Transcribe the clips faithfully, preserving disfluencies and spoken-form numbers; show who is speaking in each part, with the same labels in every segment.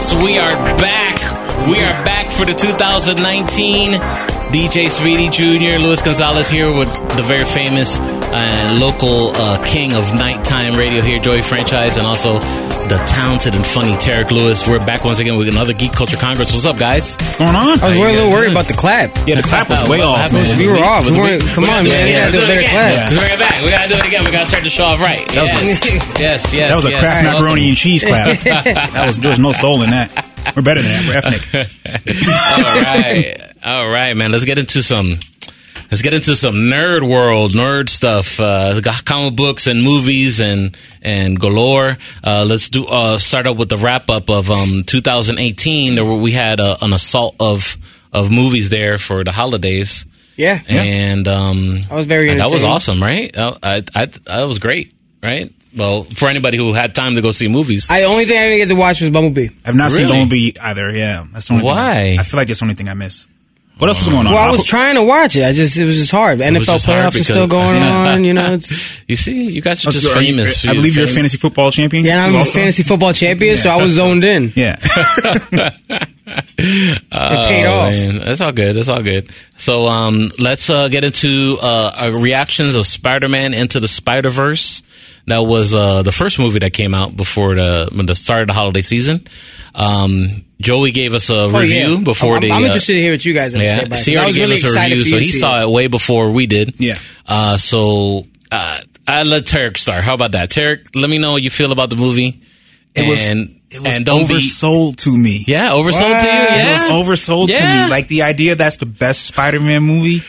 Speaker 1: yes, we are back. We are back for the two thousand nineteen D J Speedy Junior Luis Gonzalez here with the very famous and local uh, king of nighttime radio here, Joey Franchise, and also the talented and funny Tarek Lewis. We're back once again with another Geek Culture Congress. What's up, guys?
Speaker 2: What's going on?
Speaker 3: I was a little worried about the clap.
Speaker 2: Yeah, the clap was way off, man.
Speaker 3: We were off. We weren't, come on, man. We gotta do a better clap.
Speaker 1: Yeah. Bring it back. We gotta do it again. We gotta start the show off right.
Speaker 2: That
Speaker 1: Yes,
Speaker 2: was
Speaker 1: yes, yes.
Speaker 2: That was a
Speaker 1: yes.
Speaker 2: Kraft
Speaker 1: Right.
Speaker 2: macaroni and cheese clap. That was there was no soul in that. We're better than that. We're ethnic.
Speaker 1: All right, all right, man. Let's get into some. Let's get into some nerd world, nerd stuff. Uh, got comic books and movies and and galore. Uh, let's do uh, start up with the wrap up of um, two thousand eighteen. There were, we had a, an assault of of movies there for the holidays.
Speaker 3: Yeah,
Speaker 1: and um,
Speaker 3: I was very.
Speaker 1: That was awesome, right? I, I, I that was great, right? Well, for anybody who had time to go see movies.
Speaker 3: I only thing I didn't get to watch was Bumblebee.
Speaker 2: I've not
Speaker 1: Really?
Speaker 2: seen Bumblebee either. Yeah, that's the only
Speaker 1: Why?
Speaker 2: thing I, I feel like that's the only thing I miss. What else was going on?
Speaker 3: Well, I was trying to watch it. I just it was just hard. N F L playoffs are still going on. You know, it's,
Speaker 1: you see, you guys are
Speaker 2: Oh,
Speaker 1: just
Speaker 2: so are you-
Speaker 1: famous.
Speaker 2: I believe you're a fantasy football champion.
Speaker 3: yeah, and I'm
Speaker 2: You
Speaker 3: a
Speaker 2: also?
Speaker 3: fantasy football champion, so I was zoned in.
Speaker 2: Yeah.
Speaker 3: It paid
Speaker 1: Oh,
Speaker 3: off.
Speaker 1: man. That's all good. That's all good. So um, let's uh, get into uh, our reactions of Spider-Man Into the Spider-Verse. That was uh, the first movie that came out before the when the start of the holiday season. Um, Joey gave us a
Speaker 3: Oh,
Speaker 1: review
Speaker 3: yeah.
Speaker 1: before
Speaker 3: I'm,
Speaker 1: the.
Speaker 3: I'm
Speaker 1: uh,
Speaker 3: interested to hear what you guys have to say
Speaker 1: yeah,
Speaker 3: about it.
Speaker 1: C
Speaker 3: 'cause I
Speaker 1: already
Speaker 3: was
Speaker 1: gave
Speaker 3: really
Speaker 1: us a
Speaker 3: excited
Speaker 1: review,
Speaker 3: for
Speaker 1: so
Speaker 3: you to
Speaker 1: he
Speaker 3: see
Speaker 1: saw
Speaker 3: it.
Speaker 1: it way before we did.
Speaker 2: Yeah.
Speaker 1: Uh, so uh, I let Tarek start. How about that, Tarek? Let me know what you feel about the movie.
Speaker 2: It was.
Speaker 1: and,
Speaker 2: It was
Speaker 1: and don't
Speaker 2: oversold to me.
Speaker 1: be yeah oversold
Speaker 3: What?
Speaker 1: to you. Yeah,
Speaker 2: It was oversold
Speaker 1: Yeah.
Speaker 2: to me. Like the idea that's the best Spider-Man movie.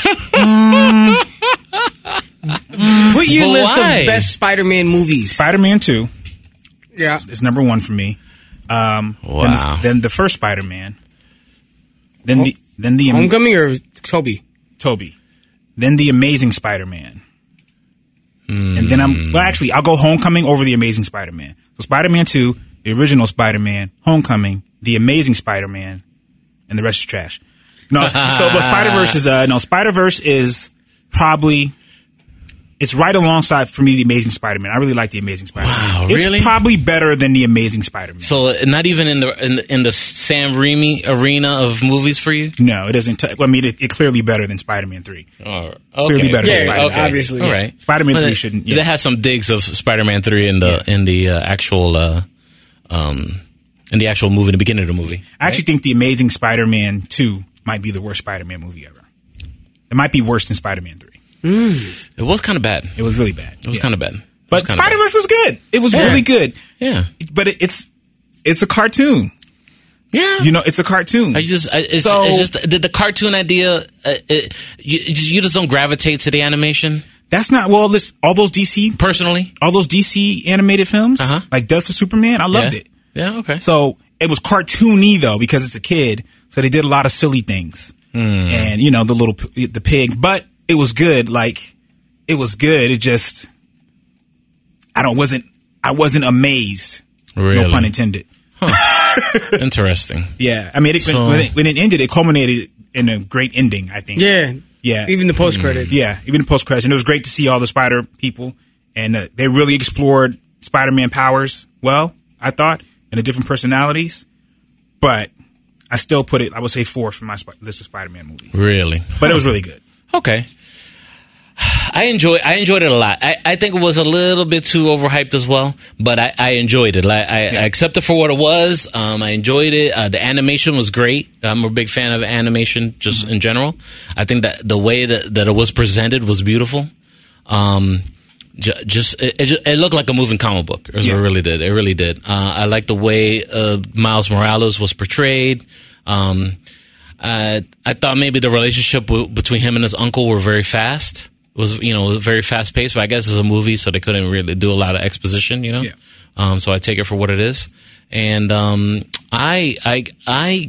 Speaker 3: Put your
Speaker 1: But
Speaker 3: list
Speaker 1: why?
Speaker 3: of best Spider-Man movies.
Speaker 2: Spider-Man two
Speaker 3: Yeah.
Speaker 2: is number one for me. Um,
Speaker 1: Wow.
Speaker 2: Then the, then the first Spider-Man. Then the then the
Speaker 3: Homecoming or Toby?
Speaker 2: Toby. Then the Amazing Spider-Man. And then I'm well. Actually, I'll go Homecoming over the Amazing Spider-Man. So Spider-Man two, the original Spider-Man, Homecoming, the Amazing Spider-Man, and the rest is trash. No, so but Spider-Verse is uh no Spider-Verse is probably it's right alongside for me the Amazing Spider-Man. I really like the Amazing Spider-Man.
Speaker 1: Wow,
Speaker 2: it's
Speaker 1: really?
Speaker 2: probably better than the Amazing Spider-Man.
Speaker 1: So not even in the in the, in the Sam Raimi arena of movies for you.
Speaker 2: no, it isn't. T- I mean, it, it's clearly better than Spider-Man three.
Speaker 1: Oh, okay.
Speaker 2: Clearly better
Speaker 3: than
Speaker 1: okay.
Speaker 3: Spider-Man,
Speaker 1: okay.
Speaker 3: obviously,
Speaker 1: All
Speaker 3: yeah.
Speaker 1: right.
Speaker 2: Spider-Man
Speaker 1: But
Speaker 2: three
Speaker 1: it-
Speaker 2: shouldn't. Yeah.
Speaker 1: They had some digs of Spider-Man three in the in the uh, actual uh, um in the actual movie, in the beginning of the movie.
Speaker 2: I actually think the Amazing Spider-Man two might be the worst Spider-Man movie ever. It might be worse than Spider-Man three.
Speaker 1: It was kind of bad.
Speaker 2: It was really bad.
Speaker 1: It was kind of bad. It was
Speaker 2: But
Speaker 1: kinda
Speaker 2: Spider-Verse was good. It was
Speaker 1: Yeah.
Speaker 2: really good.
Speaker 1: bad. Yeah.
Speaker 2: But it, it's it's a cartoon.
Speaker 1: Yeah.
Speaker 2: You know, it's a cartoon.
Speaker 1: I just, I, it's,
Speaker 2: So-
Speaker 1: it's just the, the cartoon idea. Uh, it, you, you just don't gravitate to the animation
Speaker 2: That's not well. This all those D C
Speaker 1: personally.
Speaker 2: all those D C animated films,
Speaker 1: Uh-huh.
Speaker 2: like Death of Superman. I loved
Speaker 1: yeah.
Speaker 2: it.
Speaker 1: Yeah. Okay.
Speaker 2: So it was cartoony though because it's a kid. So they did a lot of silly things,
Speaker 1: Hmm.
Speaker 2: and you know the little p- the pig. But it was good. Like it was good. It just I don't wasn't I wasn't amazed.
Speaker 1: Really?
Speaker 2: No pun intended.
Speaker 1: Interesting.
Speaker 2: Yeah, I mean, it,
Speaker 1: So-
Speaker 2: when, it, when it ended, it culminated in a great ending. I think.
Speaker 3: Yeah.
Speaker 2: Yeah.
Speaker 3: Even the post credits.
Speaker 2: Yeah, even the post credits, and it was great to see all the Spider people, and uh, they really explored Spider-Man powers well. I thought, and the different personalities, but I still put it. I would say fourth for my sp- list of Spider-Man movies.
Speaker 1: Really.
Speaker 2: But it was really good.
Speaker 1: Okay. I enjoy. I enjoyed it a lot. I, I think it was a little bit too overhyped as well, but I, I enjoyed it. Like, I, I accept it for what it was. Um, I enjoyed it. Uh, the animation was great. I'm a big fan of animation, just in general. I think that the way that, that it was presented was beautiful. Um, j- just it, it, just, it looked like a moving comic book. It
Speaker 2: Yeah.
Speaker 1: really did. It really did. Uh, I like the way uh, Miles Morales was portrayed. Um, I I thought maybe the relationship w- between him and his uncle were very fast. It was, you know, it was very fast paced, but I guess it's a movie, so they couldn't really do a lot of exposition, you know?
Speaker 2: Yeah.
Speaker 1: Um, so I take it for what it is. And um, I, I, I,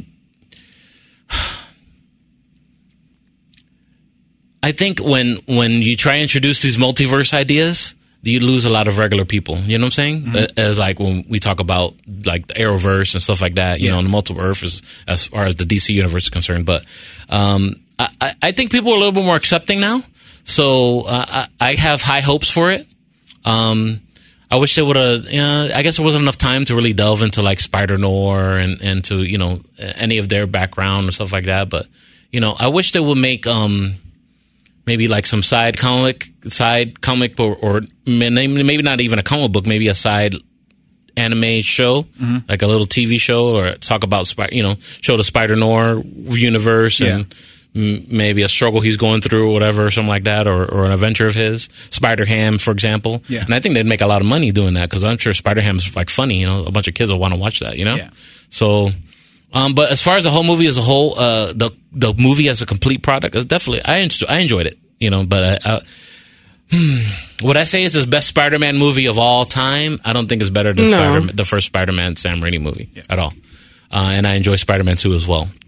Speaker 1: I think when when you try to introduce these multiverse ideas, you lose a lot of regular people. You know what I'm saying?
Speaker 2: Mm-hmm.
Speaker 1: As like when we talk about like the Arrowverse and stuff like that, you
Speaker 2: Yeah.
Speaker 1: know, and the multiple Earth is, as far as the D C universe is concerned. But um, I, I- I think people are a little bit more accepting now. So uh, I, I have high hopes for it. Um, I wish they would have. You know, I guess there wasn't enough time to really delve into like Spider-Noir and and to you know any of their background or stuff like that. But you know, I wish they would make um maybe like some side comic, side comic, or, or maybe not even a comic book, maybe a side anime show, mm-hmm. like a little T V show, or talk about you know show the Spider-Noir universe yeah. and. Maybe a struggle he's going through or whatever, or something like that, or, or an adventure of his. Spider-Ham, for example.
Speaker 2: Yeah.
Speaker 1: And I think they'd make a lot of money doing that because I'm sure Spider-Ham's like funny. You know, a bunch of kids will want to watch that, you know?
Speaker 2: Yeah.
Speaker 1: So, um, but as far as the whole movie as a whole, uh, the the movie as a complete product, is definitely, I, enjoy, I enjoyed it, you know, but I, I, hmm, would I say it's the best Spider-Man movie of all time? I don't think it's better than
Speaker 3: no.
Speaker 1: Spider- the first Spider-Man Sam Raimi movie yeah. at all. Uh, and I enjoy Spider-Man two as well.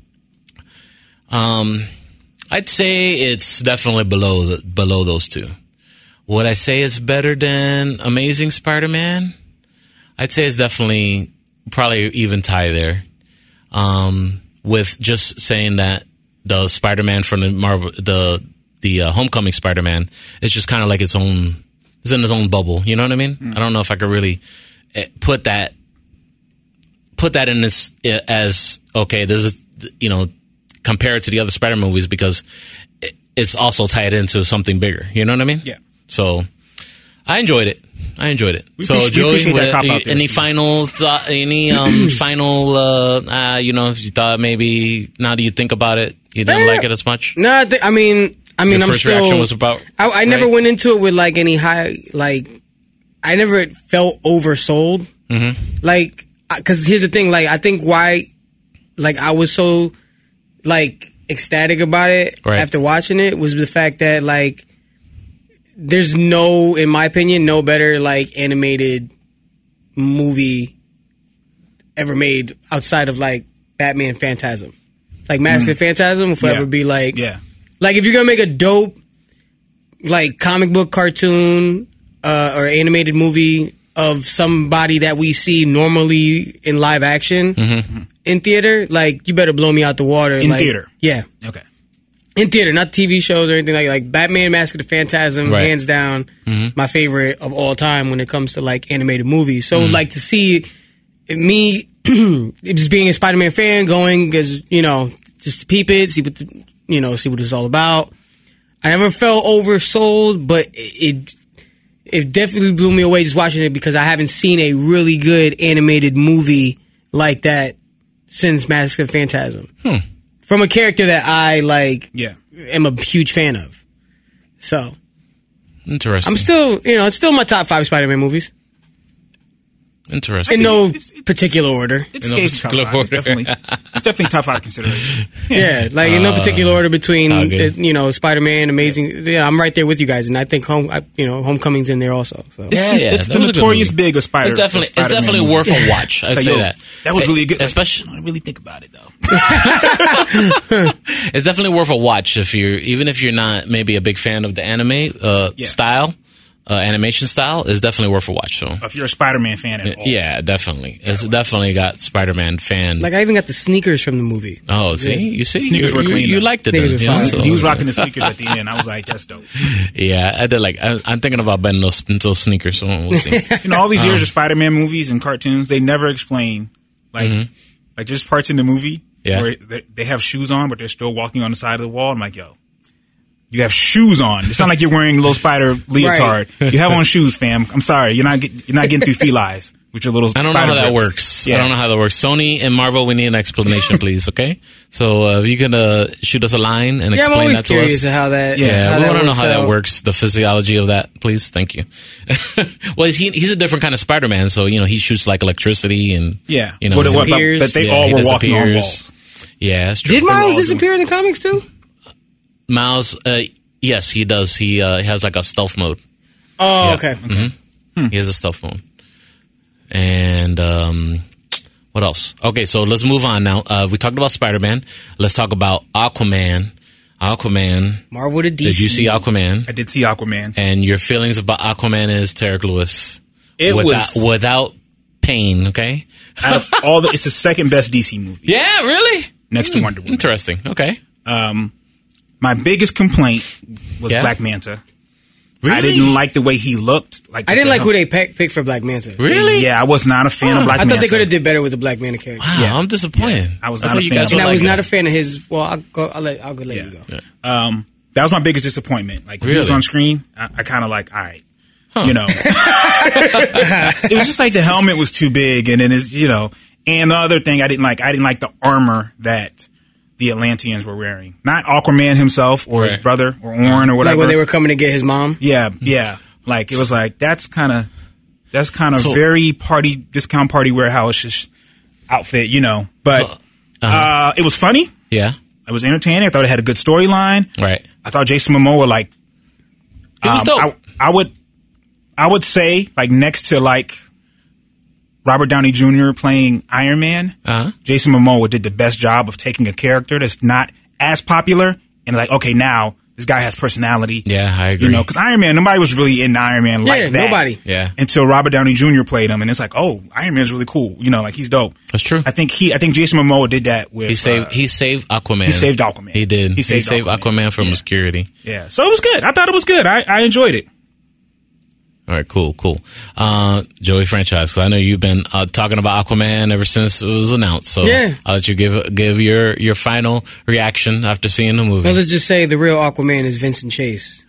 Speaker 1: Um... I'd say it's definitely below the, below those two. Would I say it's better than Amazing Spider-Man? I'd say it's definitely probably even tie there. Um, with just saying that the Spider-Man from the Marvel, the the uh, Homecoming Spider-Man is just kind of like its own. It's in its own bubble. You know what I mean? Mm. I don't know if I could really put that put that in this as okay. This is you know. compare it to the other Spider movies because it's also tied into something bigger. You know what I mean?
Speaker 2: Yeah.
Speaker 1: So I enjoyed it. I enjoyed it.
Speaker 2: We
Speaker 1: so
Speaker 2: Joey,
Speaker 1: what, any final thought, any um, final, uh, uh, you know, if you thought maybe now that you think about it, you didn't
Speaker 3: eh,
Speaker 1: like it as much?
Speaker 3: No, I, th- I mean, I mean,
Speaker 1: Your
Speaker 3: I'm
Speaker 1: first
Speaker 3: still.
Speaker 1: reaction was about.
Speaker 3: I, I
Speaker 1: right?
Speaker 3: never went into it with like any high, like, I never felt oversold.
Speaker 1: Mm-hmm.
Speaker 3: Like, because here's the thing, like, I think why, like, I was so. like ecstatic about it
Speaker 1: right.
Speaker 3: after watching it was the fact that like there's no, in my opinion, no better like animated movie ever made outside of like Batman Phantasm. Like Mask mm. of Phantasm will forever
Speaker 2: yeah.
Speaker 3: be like
Speaker 2: yeah.
Speaker 3: like if you're gonna make a dope like comic book cartoon uh, or animated movie of somebody that we see normally in live action
Speaker 1: mm-hmm.
Speaker 3: in theater, like, you better blow me out the water.
Speaker 2: In
Speaker 3: like,
Speaker 2: theater?
Speaker 3: Yeah.
Speaker 2: Okay.
Speaker 3: In theater, not T V shows or anything like Like Batman Mask of the Phantasm,
Speaker 1: right.
Speaker 3: hands down,
Speaker 1: mm-hmm.
Speaker 3: my favorite of all time when it comes to, like, animated movies. So,
Speaker 1: mm-hmm.
Speaker 3: like, to see me just being a Spider-Man fan, going, because, you know, just to peep it, see what, the, you know, see what it's all about. I never felt oversold, but it... It definitely blew me away just watching it because I haven't seen a really good animated movie like that since Mask of Phantasm.
Speaker 1: Hmm.
Speaker 3: From a character that I, like,
Speaker 2: yeah.
Speaker 3: am a huge fan of. So.
Speaker 1: Interesting.
Speaker 3: I'm still, you know, it's still my top five Spider-Man movies.
Speaker 1: Interesting.
Speaker 3: In no it's, it's, particular order.
Speaker 2: It's, in no particular top order. It's, definitely, it's definitely top five consideration.
Speaker 3: Yeah, like in no particular order between, uh, you know, Spider-Man, Amazing. Yeah, I'm right there with you guys, and I think home, I, you know, Homecoming's in there also. So.
Speaker 2: It's, yeah, yeah, it's the notorious big of Spider.
Speaker 1: It's definitely, it's definitely
Speaker 2: movie.
Speaker 1: worth a watch. I
Speaker 2: like,
Speaker 1: say
Speaker 2: yo,
Speaker 1: that.
Speaker 2: That was really good.
Speaker 1: Especially,
Speaker 2: like, I don't really think about it though.
Speaker 1: It's definitely worth a watch if you're, even if you're not maybe a big fan of the anime uh, yeah. style. Uh, animation style is definitely worth a watch. So,
Speaker 2: if you're a Spider-Man fan at all,
Speaker 1: yeah, definitely, it's definitely got Spider-Man fan.
Speaker 3: Like I even got the sneakers from the movie.
Speaker 1: Oh, see, yeah. you see,
Speaker 2: sneakers
Speaker 1: you,
Speaker 2: were clean.
Speaker 1: You, you liked it.
Speaker 3: Then,
Speaker 1: you know, so.
Speaker 2: He was rocking the sneakers at the end. I was like, that's dope.
Speaker 1: Yeah, I did. Like, I, I'm thinking about betting those, those sneakers. So we'll see.
Speaker 2: You know, all these years um, of Spider-Man movies and cartoons, they never explain like, mm-hmm. like there's parts in the movie
Speaker 1: yeah.
Speaker 2: where they, they have shoes on, but they're still walking on the side of the wall. I'm like, yo. You have shoes on. It's not like you're wearing a little spider leotard. Right. You have on shoes, fam. I'm sorry, you're not get, you're not getting through Feli's with your little.
Speaker 1: I don't know how that works. Yeah. I don't know how that works. Sony and Marvel, we need an explanation, please. Okay, so uh, you can uh, shoot us a line and
Speaker 3: yeah,
Speaker 1: explain
Speaker 3: I'm always
Speaker 1: that to
Speaker 3: curious
Speaker 1: us.
Speaker 3: How that?
Speaker 1: Yeah,
Speaker 3: yeah
Speaker 1: how we want to know how
Speaker 3: out.
Speaker 1: that works. The physiology of that, please. Thank you. Well, he's, he, he's a different kind of Spider-Man, so you know he shoots like electricity and
Speaker 2: yeah,
Speaker 1: you know,
Speaker 2: what, what, but, but they
Speaker 1: yeah,
Speaker 2: all were walking on walls.
Speaker 1: Yeah, that's true.
Speaker 3: Did Miles disappear doing... in the comics too?
Speaker 1: Miles. Uh, Yes, he does. He uh, has like a stealth mode.
Speaker 3: Oh, yeah. okay. okay.
Speaker 1: Mm-hmm. Hmm. He has a stealth mode. And um, what else? Okay, so let's move on now. Uh, we talked about Spider-Man. Let's talk about Aquaman. Aquaman.
Speaker 3: Marvel to D C.
Speaker 1: Did you see Aquaman?
Speaker 2: I did see Aquaman.
Speaker 1: And your feelings about Aquaman is Tarek Lewis.
Speaker 2: It
Speaker 1: without,
Speaker 2: was
Speaker 1: without pain. Okay.
Speaker 2: Out of all the, it's the second best D C movie.
Speaker 1: Yeah, really.
Speaker 2: Next
Speaker 1: mm,
Speaker 2: to Wonder Woman.
Speaker 1: Interesting. Okay.
Speaker 2: Um. My biggest complaint was yeah. Black Manta.
Speaker 1: Really?
Speaker 2: I didn't like the way he looked. Like
Speaker 3: I didn't
Speaker 2: the
Speaker 3: like
Speaker 2: hell-
Speaker 3: who they pick, picked for Black Manta.
Speaker 1: Really?
Speaker 2: Yeah, I was not a fan
Speaker 1: Huh.
Speaker 2: of Black
Speaker 3: I
Speaker 2: Manta.
Speaker 3: thought they could have did better with the Black Manta character.
Speaker 1: Wow,
Speaker 2: Yeah.
Speaker 1: I'm disappointed.
Speaker 2: Yeah, I was
Speaker 1: I
Speaker 2: not
Speaker 1: thought
Speaker 2: a
Speaker 1: you
Speaker 2: fan
Speaker 1: guys
Speaker 2: of
Speaker 1: would
Speaker 3: And I
Speaker 1: like
Speaker 3: was
Speaker 1: that.
Speaker 3: not a fan of his. Well, I'll go. I'll let. I'll go let
Speaker 2: Yeah.
Speaker 3: you go.
Speaker 1: Yeah.
Speaker 2: Um, that was my biggest disappointment. Like when he was
Speaker 1: Really?
Speaker 2: on screen, I, I kind of like, all right, you know, it was just like the helmet was too big, and then it's you know, and the other thing I didn't like, I didn't like the armor that the Atlanteans were wearing. Not Aquaman himself or his
Speaker 1: Right.
Speaker 2: brother or Orn or whatever.
Speaker 3: Like when they were coming to get his mom.
Speaker 2: Yeah, yeah. Like it was like that's kind of that's kind of
Speaker 1: So-
Speaker 2: very party discount party warehouse outfit, you know. But
Speaker 1: So, uh-huh.
Speaker 2: uh, it was funny.
Speaker 1: Yeah.
Speaker 2: It was entertaining. I thought it had a good storyline.
Speaker 1: Right.
Speaker 2: I thought Jason Momoa like
Speaker 1: It was
Speaker 2: um,
Speaker 1: dope.
Speaker 2: I, I would I would say like next to like Robert Downey Junior playing Iron Man,
Speaker 1: Uh-huh.
Speaker 2: Jason Momoa did the best job of taking a character that's not as popular and like okay now this guy has personality.
Speaker 1: Yeah, I agree.
Speaker 2: You know, because Iron Man, nobody was really in Iron Man like
Speaker 3: Yeah,
Speaker 2: that.
Speaker 3: nobody.
Speaker 1: Yeah.
Speaker 2: Until Robert Downey Junior played him, and it's like, oh, Iron Man's really cool. You know, like he's dope.
Speaker 1: That's true.
Speaker 2: I think he, I think Jason Momoa did that with.
Speaker 1: He saved.
Speaker 2: uh,
Speaker 1: he saved Aquaman.
Speaker 2: he saved Aquaman.
Speaker 1: He did.
Speaker 2: He
Speaker 1: He
Speaker 2: saved
Speaker 1: saved, Aquaman.
Speaker 2: Aquaman.
Speaker 1: from
Speaker 2: Yeah.
Speaker 1: obscurity.
Speaker 2: yeah, so it was good. I thought it was good. I, I enjoyed it.
Speaker 1: All right, cool, cool. Uh, Joey Franchise. 'Cause I know you've been uh, talking about Aquaman ever since it was announced. So
Speaker 3: Yeah.
Speaker 1: I'll let you give give your your final reaction after seeing the movie.
Speaker 3: Well, let's just say the real Aquaman is Vincent Chase.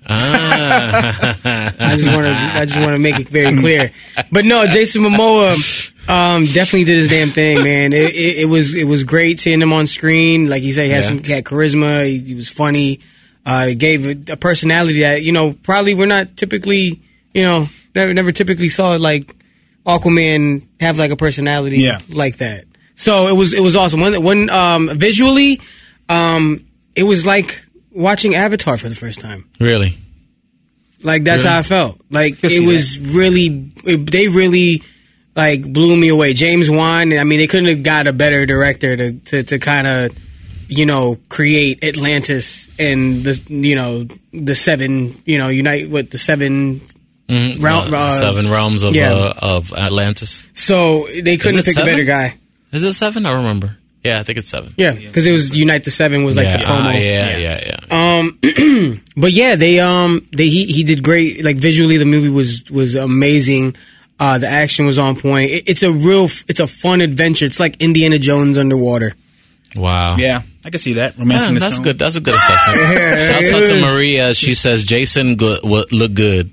Speaker 1: Ah.
Speaker 3: I just want to. I just want to make it very clear. But no, Jason Momoa um, definitely did his damn thing, man. It, it, it was it was great seeing him on screen. Like you said, he had
Speaker 1: Yeah.
Speaker 3: some he had charisma. He, he was funny. Uh, he gave a, a personality that you know probably we're not typically you know never never typically saw like Aquaman have like a personality
Speaker 2: Yeah.
Speaker 3: like that. So it was it was awesome. When when um, visually, um, it was like watching Avatar for the first time.
Speaker 1: Really?
Speaker 3: Like that's
Speaker 1: Really?
Speaker 3: how I felt. Like
Speaker 2: Could
Speaker 3: it
Speaker 2: see
Speaker 3: was really, it, they really like blew me away. James Wan. I mean, they couldn't have got a better director to to, to kind of you know create Atlantis and the you know the seven you know unite with the seven.
Speaker 1: Mhm.
Speaker 3: Realm-
Speaker 1: Uh,
Speaker 3: uh,
Speaker 1: seven realms of
Speaker 3: yeah.
Speaker 1: uh, of Atlantis.
Speaker 3: So they couldn't
Speaker 1: it
Speaker 3: have picked a
Speaker 1: seven?
Speaker 3: better guy.
Speaker 1: Is it seven? I don't remember. Yeah, I think it's seven.
Speaker 3: Yeah, because it was Unite the Seven was like
Speaker 1: yeah,
Speaker 3: the promo.
Speaker 1: uh, yeah, yeah, yeah.
Speaker 3: Um, but yeah, they um they he he did great. Like visually, the movie was was amazing. Uh, the action was on point. It, it's a real, f- it's a fun adventure. It's like Indiana Jones underwater.
Speaker 1: Wow.
Speaker 2: Yeah, I can see that. Romancing
Speaker 1: Yeah,
Speaker 2: the
Speaker 1: that's
Speaker 2: Stone.
Speaker 1: good. That's a good assessment. Shouts out to Maria. She says Jason good, would look good.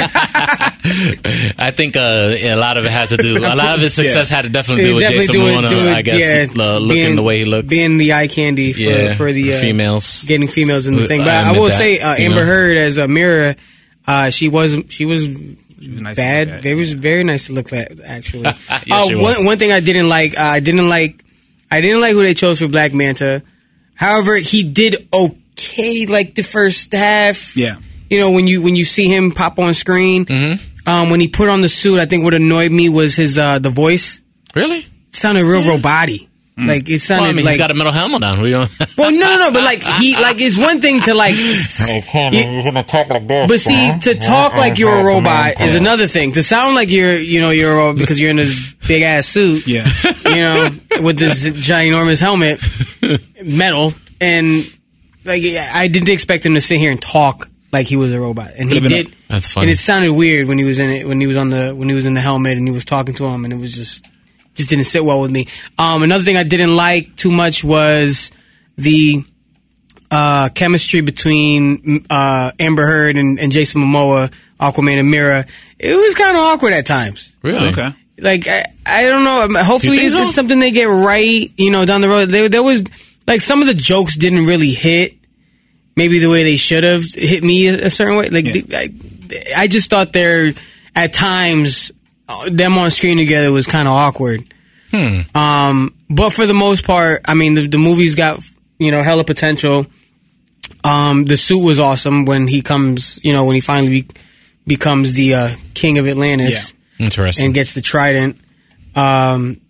Speaker 1: I think uh, a lot of it had to do. A lot of his success had to definitely do with
Speaker 3: Definitely
Speaker 1: Jason
Speaker 3: do it-
Speaker 1: Momoa.
Speaker 3: do it,
Speaker 1: I guess
Speaker 3: yeah,
Speaker 1: uh, looking
Speaker 3: being-
Speaker 1: the way he looks.
Speaker 3: being the eye candy for
Speaker 1: Yeah,
Speaker 3: for the
Speaker 1: for
Speaker 3: uh,
Speaker 1: females.
Speaker 3: getting females in the
Speaker 1: Uh,
Speaker 3: thing. But
Speaker 1: I
Speaker 3: I,
Speaker 1: admit
Speaker 3: will
Speaker 1: that,
Speaker 3: say, uh,
Speaker 1: you
Speaker 3: Amber
Speaker 1: know.
Speaker 3: Heard as a Mira, uh, she was she was.
Speaker 2: She was nice to
Speaker 3: bad.
Speaker 2: look at,
Speaker 3: It was
Speaker 2: yeah.
Speaker 3: very nice to look at, actually.
Speaker 1: Yes,
Speaker 3: uh,
Speaker 1: she
Speaker 3: one,
Speaker 1: was.
Speaker 3: one thing I didn't like, uh, I didn't like, I didn't like who they chose for Black Manta. However, he did okay, like the first half.
Speaker 2: Yeah.
Speaker 3: You know, when you when you see him pop on screen,
Speaker 1: Mm-hmm.
Speaker 3: um, when he put on the suit, I think what annoyed me was his uh, the voice.
Speaker 1: Really?
Speaker 3: It sounded real roboty. Like it sounded
Speaker 1: Well, I mean,
Speaker 3: like.
Speaker 1: he's got a metal helmet on. We don't.
Speaker 3: well, no, no, no, but like he, like it's one thing to like.
Speaker 4: You're gonna talk like this.
Speaker 3: But see, to talk like you're a robot is another thing. To sound like you're, you know, you're a robot because you're in this big ass suit,
Speaker 2: Yeah.
Speaker 3: you know, with this ginormous helmet, metal, and like I didn't expect him to sit here and talk like he was a robot, and he
Speaker 2: Could've been
Speaker 3: did.
Speaker 2: a-
Speaker 1: That's funny.
Speaker 3: And it sounded weird when he was in it, when he was on the, when he was in the helmet, and he was talking to him, and it was just, just didn't sit well with me. Um, another thing I didn't like too much was the uh, chemistry between uh, Amber Heard and, and Jason Momoa, Aquaman and Mira. It was kind of awkward at times.
Speaker 1: Really?
Speaker 2: Okay.
Speaker 3: Like I, I don't know. Hopefully,
Speaker 1: You think
Speaker 3: it's,
Speaker 1: so?
Speaker 3: it's something they get right. You know, down the road. There, there was like some of the jokes didn't really hit. Maybe the way they should have hit me a, a certain way. Like
Speaker 2: Yeah.
Speaker 3: the- I, I just thought there at times uh, them on screen together was kind of awkward.
Speaker 1: Hmm.
Speaker 3: Um, but for the most part, I mean, the, the movie's got you know hella potential. Um, the suit was awesome when he comes. You know, when he finally be, becomes the uh, king of Atlantis.
Speaker 1: Interesting.
Speaker 3: And gets the trident. Um,